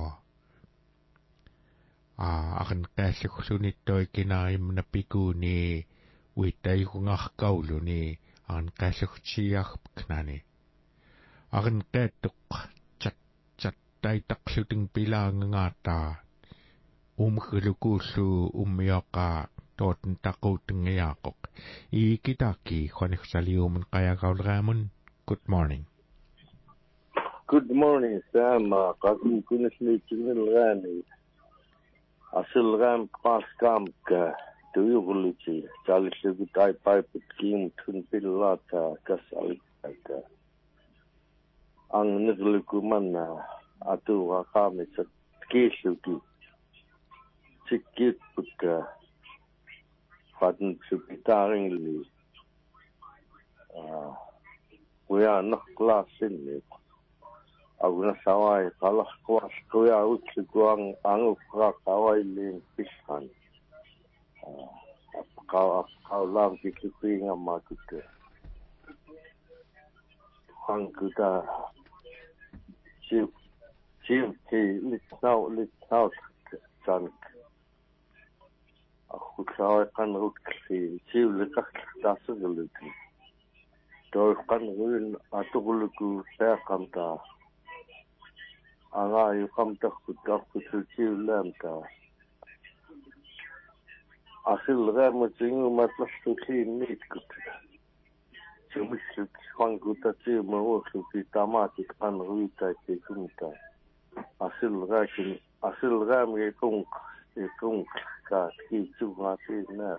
à akan kasuklu ni tôi kinaim na piku ni witay ko nga kau lu ni an kasukchiyak knani akan tetuk chat chat tay taksuting pila ngata umkhulukusu umyaka tot takuting yakok ikitaki khonik saliuman kaya kaulramun. Good morning. Good morning Sam qasim kunisli chinilgani asil ram qaskam ka tuyuguluchi chalisgu tai pipe kim thun pilata kasal ka ang nagluku man atu wa kami sa kisuki sikit putka fatn supitaring li ah kuya nak klasin ni aguna sawai kalah kuas kuya utsuang ang ukra kawai lin pishan kau kau lam pikui ngama kuke hang kuta siu siu ti litau litau sank aku kau kan rut kli siu lekak tasuguluki doi kan ruin atuguluku saya kamta anga yu kamta kuta kutu siu lamta asil ram tingu matlas tuki nit kutu chumisuk hanguta ti mo ki tamati kan ruita ti kunta asil rakin asil ram ye kung ye kung ka ki tu ma ti na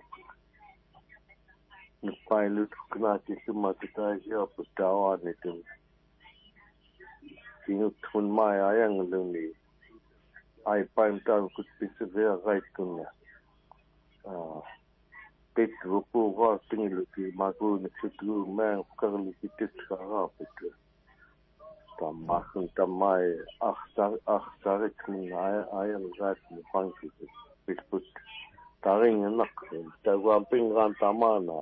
ni pilot kana ki suma ta ya putawa ni tu sinu tun mai ayang luni ai paim ta ku pisi ve right kuna ah pet rupu wa tingilu ki magu ni situ ma karli ki tit ka ra put tamahun tamai akhtar akhtar kun ay ayang rat ni fanki pit put taring nak ta wa pingran tamana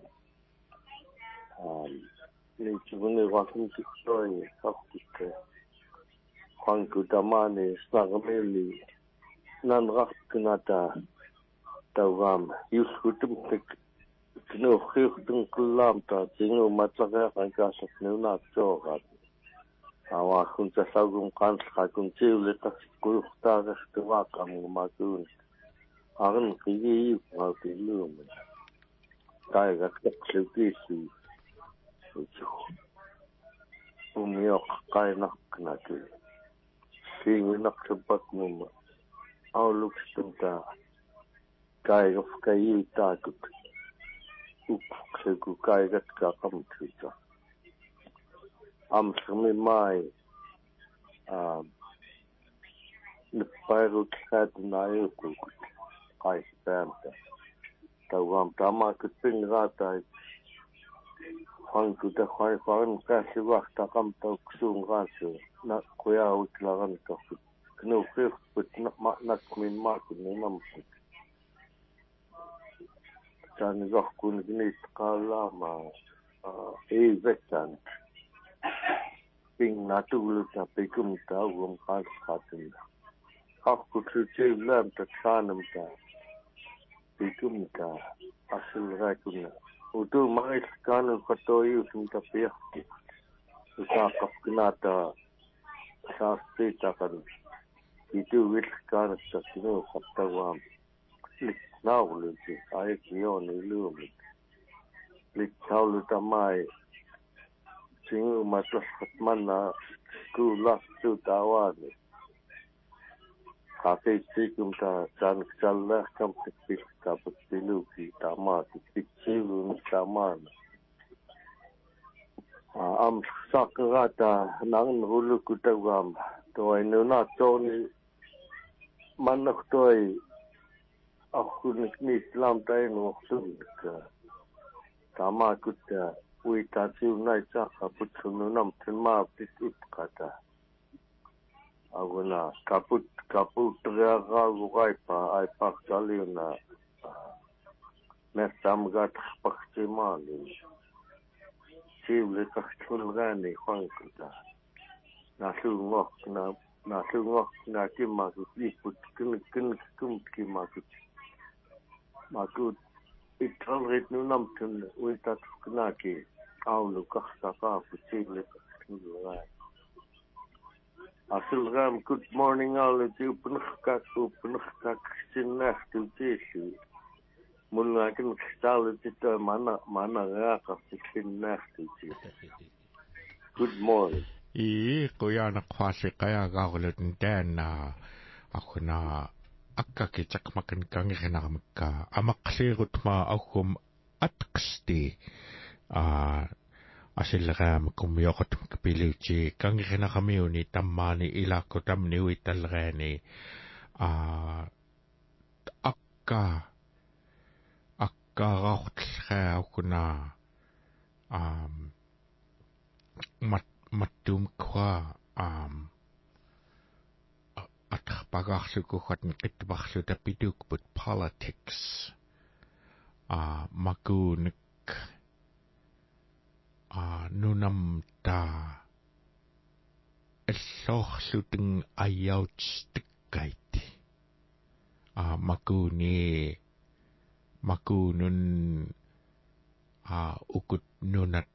um ni chubune wa kun ki soi hakku fanku tamane snagameli nan rak kunata tawam yuskutum tik no khirtung kulam ta tingu matlaga ka saknuna choga awa kun ta sagum kan ka kun tiule ta ku ta ga stva kam ma kun agan kigi ma tilu ta ga ta kluki si umyo kai nak na tu singi nak sebat mum au luk stunta kai of kai ta ku up ku kai ga ka kam tu ta am sumi mai um the pilot had na ku kai spamta tawam tama ku ping rata hang ku ta khai khan ka si wa ta kam ta ksung ga su na ku ya ut la gan ka no khir put na ma na min ma ku ni nam tan ga ku ni qala ma e vetan ping na tu lu ta pe kum ta wom ka ka tin ha ku tu che lam ta tanam ta pe kum ta asul ra ku na utu mai kan ko to yu tum ta pe sa ka kna ta sa se ta kan itu wil kan ta sino khatta wa na lu ji ai ki yo ni lu mi li chau lu ta mai singu ma ta man na ku la su ta wa ni ka pe si kum ta san chal la kam ti ka pu ti lu ki ta ma ti ti lu ta ma am sakrata nang hulu ku ta gam to ai no na to ni man nak toi aku ni ni islam tai no su ka sama ku ta ui ta chu nai cha ka pu chu no nam tin ma ti ti ka ta aguna kaput kaput ga ga gu gai pa ai pa cha li na me sam ga pa chi ma li chi le ka chul ga ni khang ku ta na su ngok na na su ngok na ki ma ku ti put kin kin kum ki ma ku ma ku i tral rit nu nam tin ui ta na ki au lu ka ka ka pu chi le ka chul ga asul ram good morning all tu punakh ka tu punakh ka sinah tu tisu mulna kin stal tu mana mana ga ka sinah tu good morning i kuya na kwasi kaya ga ulit den na ako na akka ki chak makan kang na ka amaksirut ma akum atksti a asilram kumyokot kapiluchi kang na kami uni tamani ilako tam ni witalreni a akka akka rakhtra kuna um mat matum kwa um at pagarsu ko khatn kitbakhsu ta piduk but politics a makunik a nunam ta ellochluting ayautstikait a makuni makunun a ukut nunat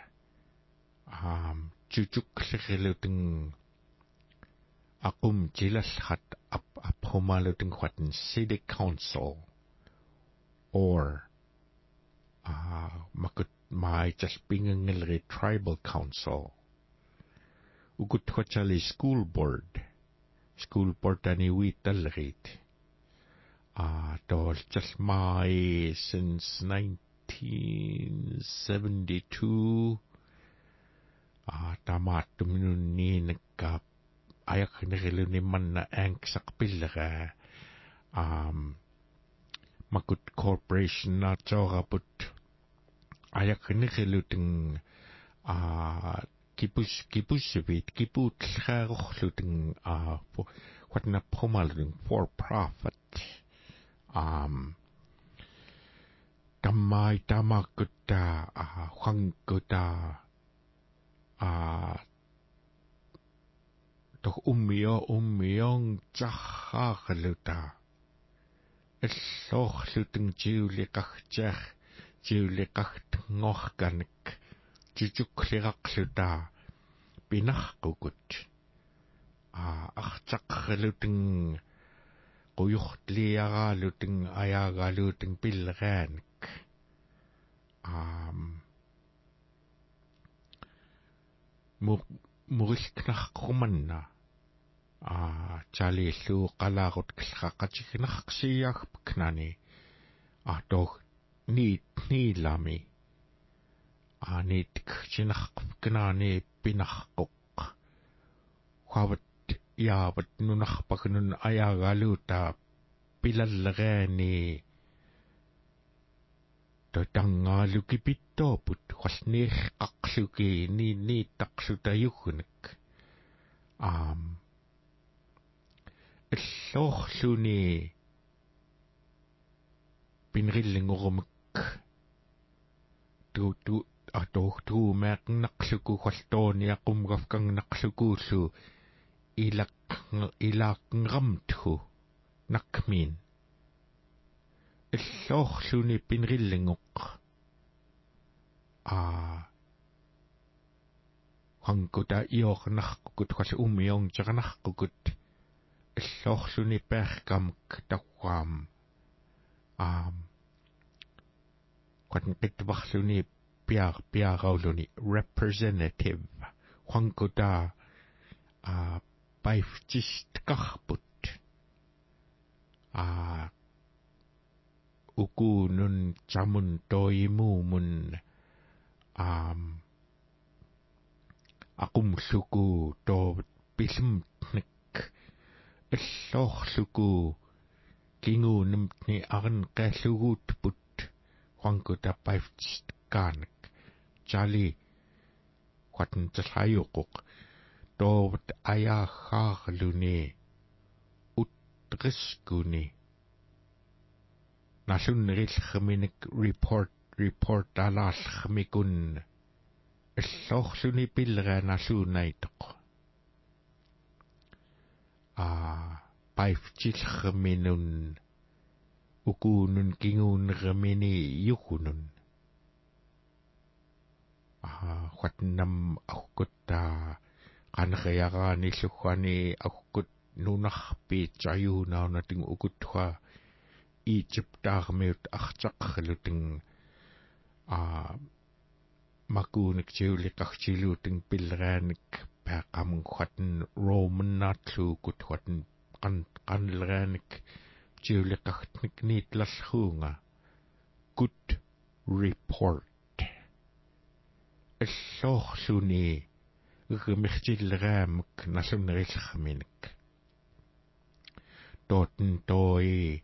um chuchuk khluting akum jilas khat ap aphomaluting khatn city council or uh makut my just being a tribal council ukut khachali school board school board ani wi talrit Uh, Dolchas Mai since nineteen seventy-two. Uh, Tamatum ni nagka ayak nagiluni man na angsak pillara. Um, Makut Corporation na tsoga put ayak nagiluting uh, kipus kipusivit kiput lutting uh, what na pomaling for profit. Um, Tamai tamakuta uh, huangkuta uh, toch umio umiong tsahaluta. Sloch luting jiulikachach jiulikacht ngochganik jujuklirakluta binachkukut. Ah, achtak luting Quyuchtliaga luting ayaga luting pilganik. Um, Muriknach kumanna. Ah, Charlie Lu Kalagot Klakachiknach Siak Knani. Ah, doch need Nilami. Ah, need Kchinach Knani Pinachkok. Hawat ya, but nunach pakunun ayaga luta pilalagani. Totanga lukipito put wasnich aksuki ni ni taksuta yukunik. Um, Sloch luni pinrilling orumik. Tu tu atoh tu mek naksuku kwastoni akumgafkang naksuku su. Ilak ilak ngamtu nakmin. Sloch luni pinrillingok. Ah, hangkuta iok nakukut was umiong tsaka nakukut. Sloch luni perkam ktakwam. Um, kwat kitwach luni piar piaraw luni representative. Hangkuta ah paifchist kahput. Ah, uku nun chamun toimu mun um, akum suku to pismnik sloch suku kingu nimtni aran kasugut put huangkuta paifchist kanak Charlie kwatan tasayukuk to ayahar luni utriskuni nasun ril khaminik report report alas khamikun sloch suni pilra nasunaitok ah paifchil khaminun ukunun kingun ramini yukunun ah kwatnam akutta kanakayaga ni sukhani akut nunakh pi chayuna nating ukutwa Egypt daarmee achtak luting ah makunik jiulik achjiluting pilranik pakam kwaten Roman natlu kutwaten kan kanranik jiulik achnik nit lashunga good report Sloch suni gemichtil ramk nasun rilchaminik Toten toi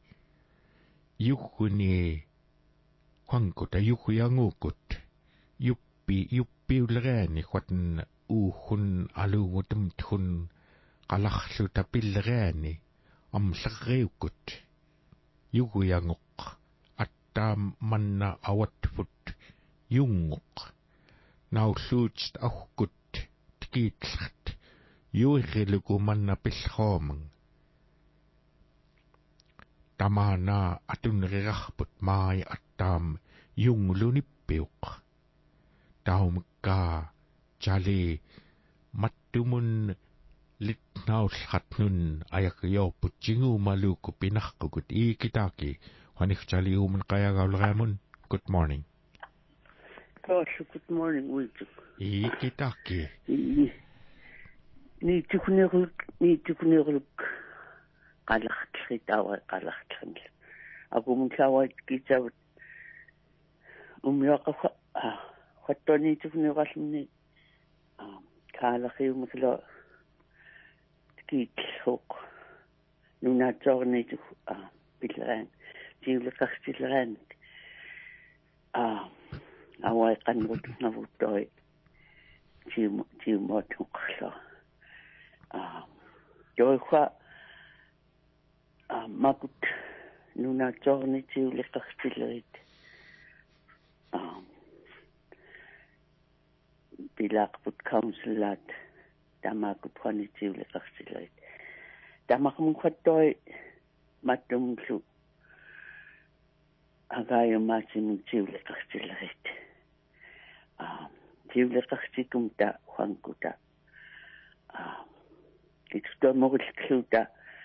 Yukuni Huangkuta Yukuyangukut Yuppi Yuppi ulrani Huatan Uhun Alungutum Tun Kalachluta Pilrani Amsagreukut Yukuyanguk Atta Manna Awatfut Yunguk Nausutst Aukut Tkitlacht Yuriluku Manna Pilhomang Tamana atun rirachput mai atam yung lunippiuk. Taum ka Charlie matumun litnaus hatnun ayak yoput jingu maluku pinakukut ikitaki. Wanik Charlie umun kaya gaulramun. Good morning. Gosh, good morning, Wilton. Ikitaki. Ni tukuniruk, ni tukuniruk. Kalachtritawa kalachtrangl. aku mutawait kitawat umyoqa ah khattoni tufni qalmni ah kaalaqi umslo kitsuq nunatorni tu ah bilran tiuleqartilran ah awai qanrut navutoi tiu tiu motuqlo ah joiqa ah makut nunatorni tiuleqartilrit ah bilaqput councilat tamakut qani tiuleqartilrit tamakmun khattoi matumlu agayo masimun tiuleqartilrit ah tiuleqartikum ta khankuta ah kitsto mogilkluta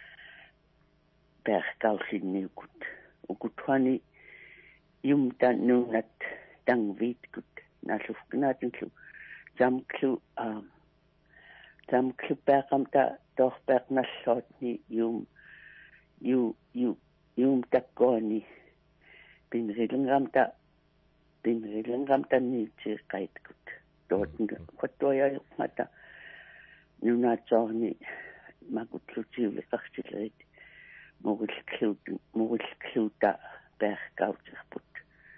perkaulsinniukut ukutwani yumta nunat tangvitkut nalufknatinlu jamklu ah jamklu perkamta torpernallotni yum yu yu yum takkoni pinrilengamta pinrilengamta ni tiqaitkut dort khattoya mata nunatsorni makutlutivleqartilrit mogilklut mogilkluta perkauterput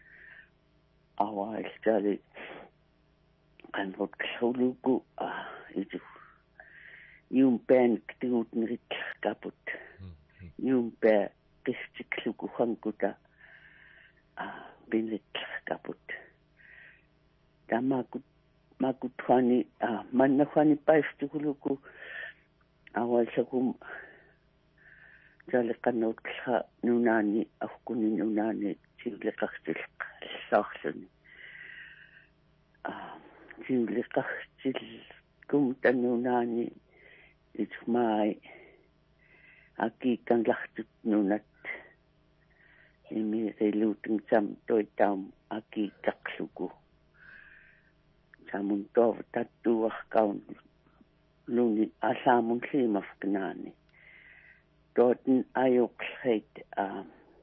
awaaltali qanrut khuluku ah itu yum pen ktutnrit kaput yum pe qistikluku khankuta ah binit kaput tamakut makutwani ah mannakwani paiftukuluku awalsakum jaliqannut kha nunani afkuni nunani tiuleqartil saarluni ah tiuleqartil kum tanunani itmai aki kanlartut nunat imi relutung sam toitam aki kakluku samun tov tatuah kaun luni asamun limafknani doten ayok heit a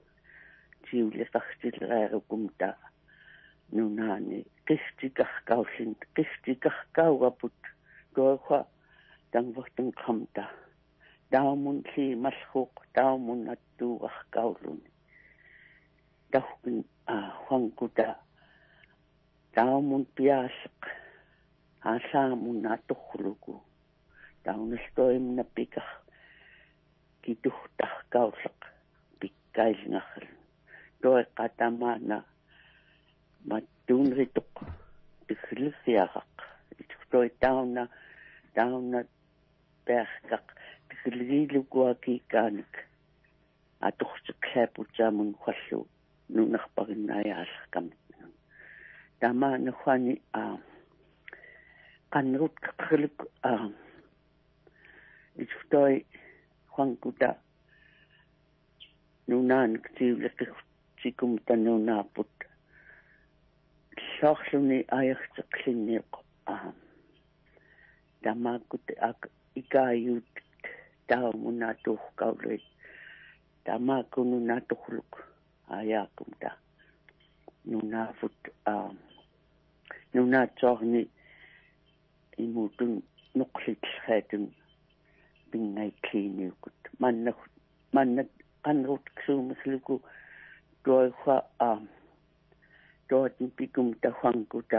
tiuleqartilraarukumta nunani qistikaqaullin qistikaqaugaput toiqa tangvortun qamta taumun limalhuq taumun attuuqarkauluni tahkun a hankuta taumun piasaq asaamun atuqluku taunaltoim napikaq kituhtarkaullaq pikkailnarl toi qatamana mattuunrituq tikhilsiaraq toi tauna tauna perkaq tikhilgilukuakikaanik atuqsiqlaaputsaamun qallu nunarparinnaayaallarkam tamana khani a qanrut qriluk a itoi khankuta nunan ktiuleqikum tanunaput sorluni ayerteqlinniq a tamakut ak ikayut taumunatuuqqaulit tamakununatuqluk ayakumta nunafut a nunatsorni imutun nuqlitlhaatun bingai kliniukut manna manna qanrut ksuumusluku toiqa a toatin pikum tahuankuta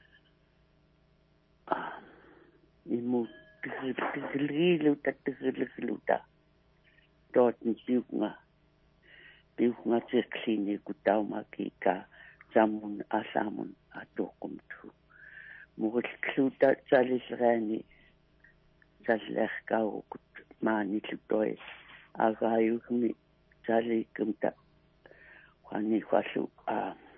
a imut tigilgiluta tigilgiluta toatin piunga piunga tsikliniukut taumakika samun asamun atuqumtu mugilkluta tsalilrani tsallerkaukut maanilutoi agayugmi tsalikumta khani khallu a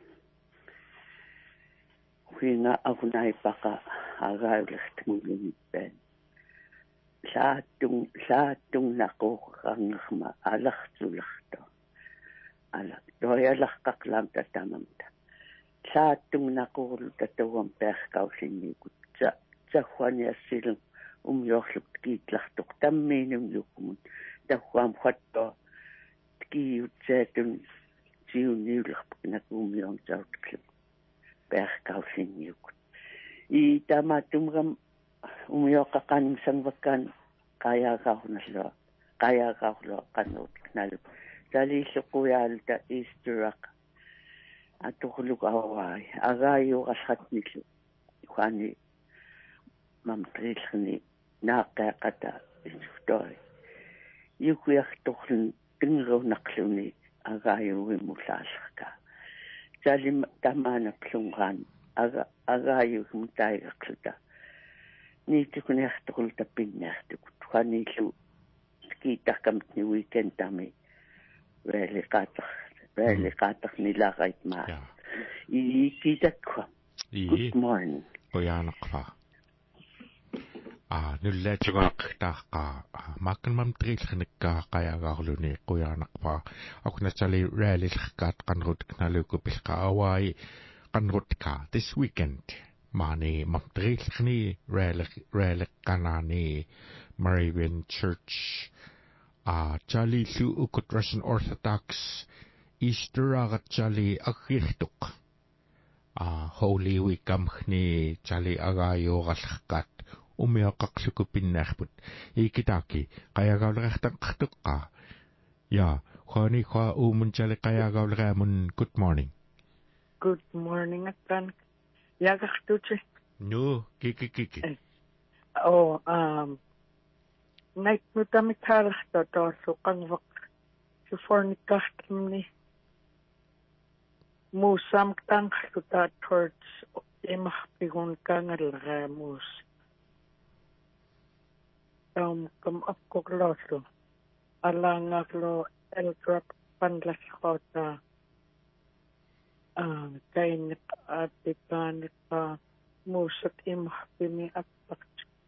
huinga agunaipaqa agayulertmulunippan saatung saatung naqoqangerma alartsulerto ala toyalaqqaqlamta tamamta saatung naqorluta tawam perkausinnikut tsa tsahuani assilum umyorluk kiitlartoq tammiinum yukumun tahuam khatto kiutsaatun tiuniulerpuk nakuumiortautlu perkausinniukut I tamatumgam umioqaqanim sangvakkan qayaaqaarnallua qayaaqaarlua qannuutnalu talilluquyaalta Easteraq atuqluk awai agayuqallratnillu uqani mamtrillerni naaqaqata istoi yukuartorlun tingeruunaqluni agayuimulaallerka talim tamana plungan aga agayugmutaigaqluta niitukunertorulta pinnertukut uqanillu kiitarkamtni weekend tami really qatar really qatar nilaqait ma I kiitakwa good morning qoyaanaqra ah nullaatugaaqtaaqa maakkanmam triillernikkaa qayaagaarluni qoyaanaqpa aknatali raalillerkaat qanrut knaluku pilqa awai qanrutka this weekend maani mamtriillerni raali raaliqqanaani Marian Church ah Charlie Lu ukut Russian Orthodox Easter agat Charlie agirtuq ah Holy Week amkhni Charlie agayoqallerkaat umiaqaqluku pinnaarput ikitaki qayagaulerartaqartuqqa ja khani kha umun Charlie qayagauleramun good morning good morning attan yagartuche no kiki kiki oh um night nutamikharta torsu qanvaq sufornikartmni musam tangluta towards imahpigun kangalramus um kam apkogloso alangaglo eldrap panlaskota um kain atikan pa musat imahpini apak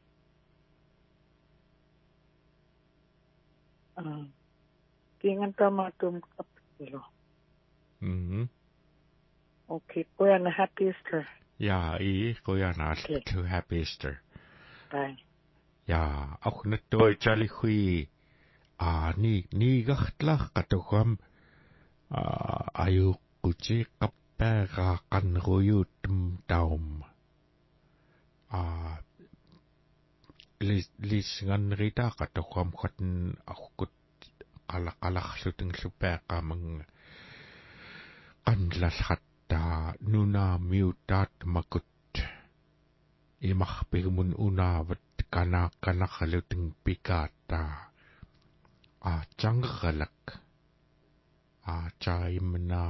um kingan tamatum kapilo mhm okay kuya na happy Easter ja I kuya na to happy Easter bye ja auch net toi Charlie hui ah ni ni gachtlach katuqam ah ayu kuchi qappaaqa qanruyutum taum ah lis lisnganrita katuqam khatn aqut qalaqalarlutinglupaaqqamang qanlalhatta nuna miutat makut imahpigmun unavat kana kanaqaluting pikata a changalak a chaimna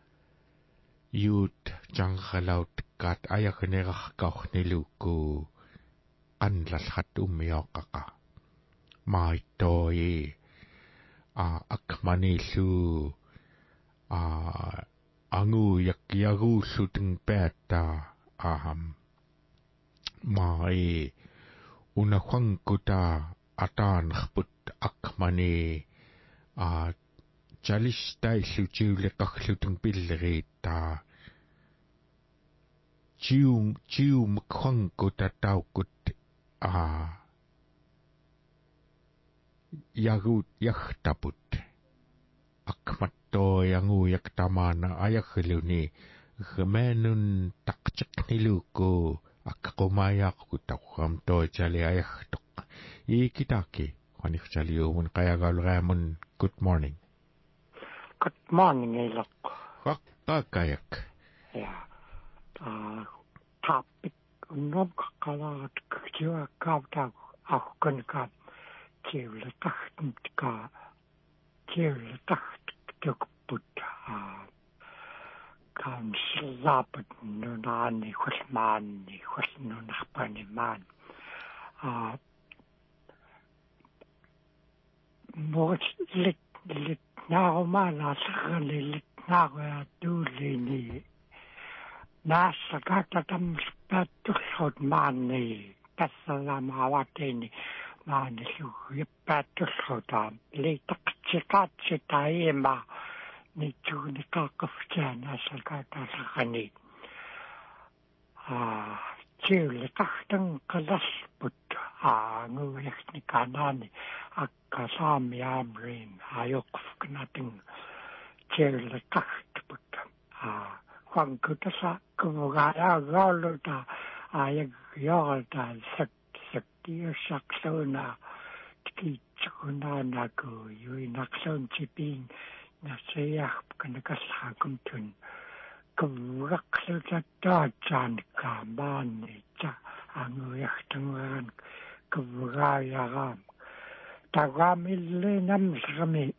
yut changalaut kat ayakneraqaqniluku qanlalhat umioqaqa maitoi a akmanillu a angu yakyaguulluting paata aham mai unaqankuta ataanrput akmani a chalistailluutiuleqarluting pilleriita chium chium qankuta taukut a yagut yahtaput akmattoyangu yaktamana ayakhiluni gemenun taqchiqniluku akqumayaqutaqam toichali ayahtuq ikitaki qaniqchaliumun qayagaulraamun good morning good morning ilaq qaqqakayak ja ah topic nom qalaat kjua kaavta ahkunka kiule tahtumtka kiule tahtukput ah kan slapat nunani khulmani khulnunarpani man ah mot lit lit naumala sarli lit nawa dulini nasakata tam spatullot mani tassalamawatini mani su yipatullota litaqchikatchitaima nituni kakafjana sakata sakani ah chiule tahtang kalasput ah nguyakni kanani akkasami amrin ayokf knating chele kahtput a kwankutasa kuvaya galuta ay yalta sak sakti saksona tikitsuna na ko yui nakson chipin na sayah kanakasakum tun kuvakluta tajan kaman cha anguyachtangan kuvaya ram tagamille namsrami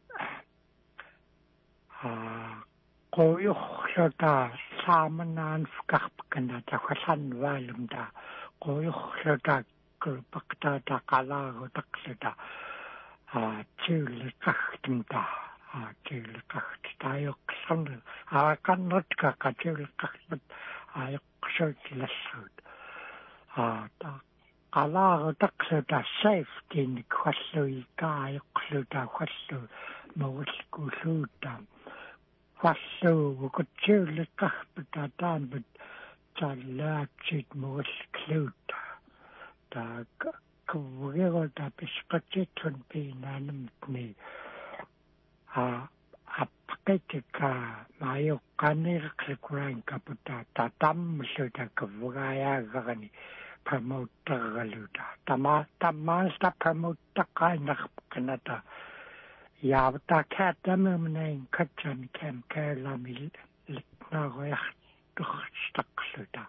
a qoyuxlata samanan fkarpkana takhasan walumda qoyuxlata kulpakta takalago taksata a chilkachtimta a chilkachta yoksan a kannotka ka chilkachmat a yoksotilasud a ta kalago taksata safety ni kwasui ka yoksluta kwasu mawskusuta kwasu kuchilkachta tambut talachit mawskluta ta kwego ta piskachitun pinanamtni a apketika mayo kanir krikuran kaputa ta tamsuta kwaya gani promoter galuta tama tamasta promoter kainach kanata yavta katammen kachan kem kerlamil litna goyach tuchstaksuta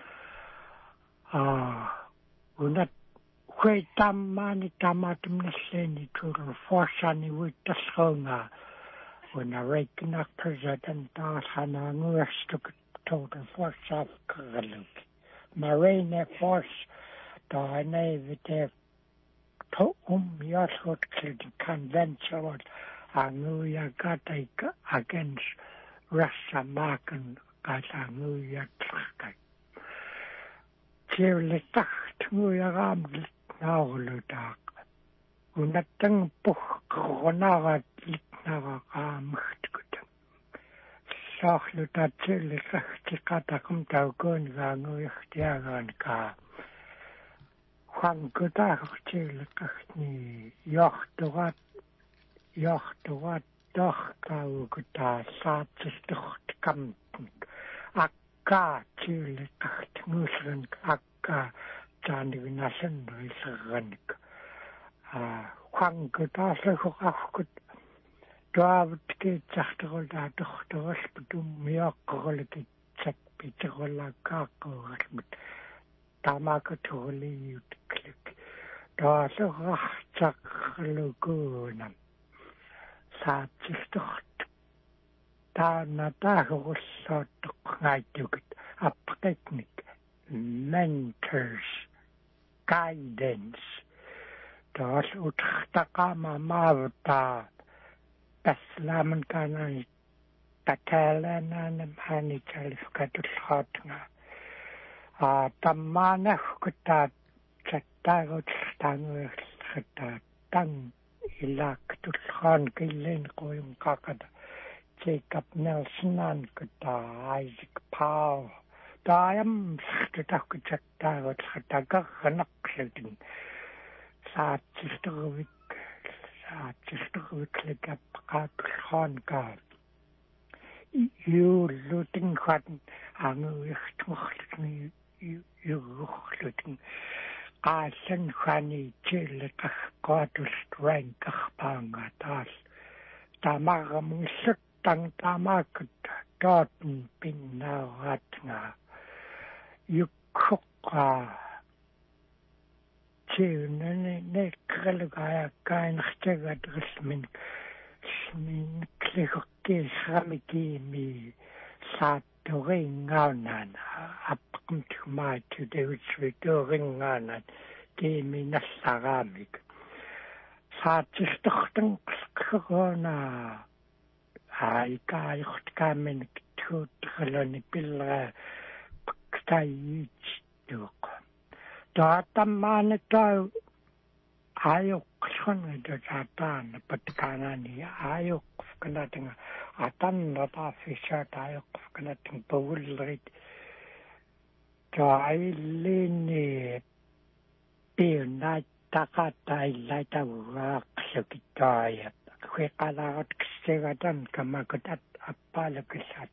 ah unat kwe tamani tamatum naseni tur forsani witasonga una rekna president asana nguestuk total force of kagaluk marine force da nevite to um yashot conventional anguya gataika against Russia marken katanguya traka Chile tacht nguya ram naulutak unatang puh konaga litnaga kamhtkut sahlutat chile tacht katakum taukun ganguya khtiagan ka Juankuta chile tachtni yochtugat yochtugat doch kaukuta saatstucht kam akka chile tacht musren akka Janivinasan Risanik. Ah, Juankuta Sakukut Dravke Chachtola Doctor Hospitum Miakoliki Chat Pitagola Kako but Tamakatoli you click. Dasa Chaklugunam Satsistocht Tanata was sort of I took it a picnic. Mentors, guidance. Das utkama mavta beslamen kana takalana namani chalifkatul khatna. Ah tamana kuta chatagot tangu khata tang ilak tul khan kilen koyum kakada. Jacob Nelson and kuta Isaac Powell. Daim stakut tagot khataga khanakhlin saatchistuvik saatchistuvik lekap kat khan ka you looting khat angu ichtmukhni you looting asen khani chile ka qatul rank khpanga tas tamagam sutang tamakut dot pinna hatna Yukka Chune ne Kalgaya kain Htagat Rismin Smin Klikoki Sramiki mi Satoring Ganan Apkum to my to the which doing Ganan gave me Nasaramik Satistochten Kona I got Kamin to Kaloni Pilla Ktai duk. Datam manito ayok son de jatan patkanani ayok kanating atan rata fisher ayok kanating pawulrit jai lini pil na takatay laita wak sakitay qalarat ksegatan kamakat appalakisat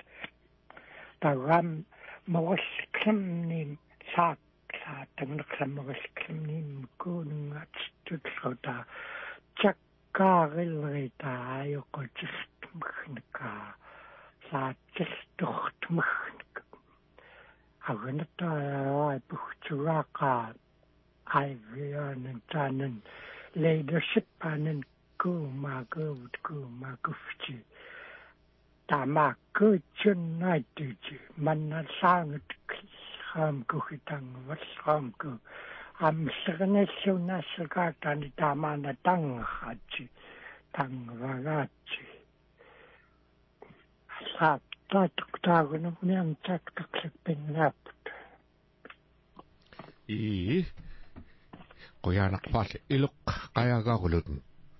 tagam mawaskamnin sak sa tangnaklam mawaskamnin kungat tutskota chakkarilrita ayokotsikmkhnika sa tsiltuhtmkhnika aganata ay puhturaka ay vianen tanen leadership panen ku magud ku magufchi tama ku chunai tuji manasang ham ku hitang wasam ku am srene suna sagata ni tama na tang hachi tang ragachi sa ta tuktago no nyang chat kaklek penap i qoyaanaq paall iluq qayagaagulutun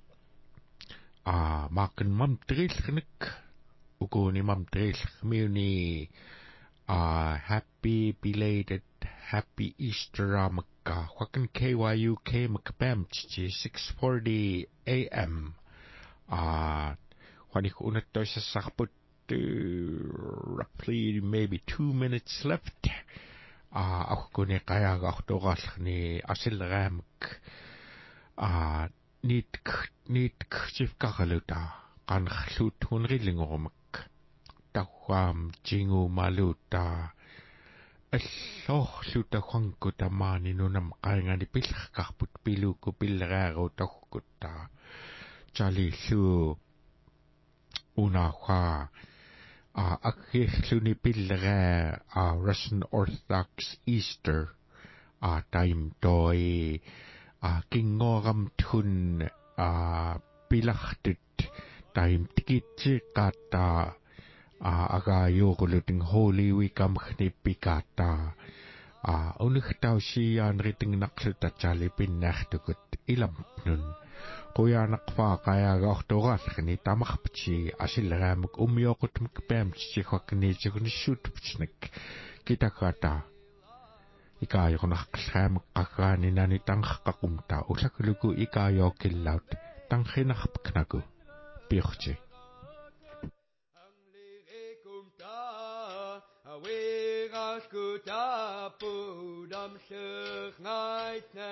aa maaqin mam trillrnik ukuuni mam trillrmiuni aa happy belated happy Easter amakka wakan K Y U K makpamchi six forty a m aa wanik unattoisa sarput roughly maybe two minutes left ah akkune qayaga ortoqaallni asilleraamak ah nit nit chifkaraluta qanrluut hunrillingorumak tawwaam jingu maluta allorluta khwanku tamaani nunam qaingani pillerkarput piluku pilleraaru torkutta chalillu unaqwa Uh, akhihluni pillera uh, Russian Orthodox Easter uh, time doi uh, kingoram tun uh, pilachtut time tikitsi kata uh, aga yoguluting Holy Week am knipikata uh, unuhtausiyan riting nakluta chali pinnahtukut ilamnun qoyaanaqfaa qayaagaortoraallani tamarpchi asilleraamuk ummioqutmuk paamchi khwakniitigunissutpchnik kitakata ikaayoqnarqallraamuk qaggaaninani tanqaqqumta ullakuluku ikaayoqillaut tanqinarpknaku piorchi Awe raskuta pudam shernait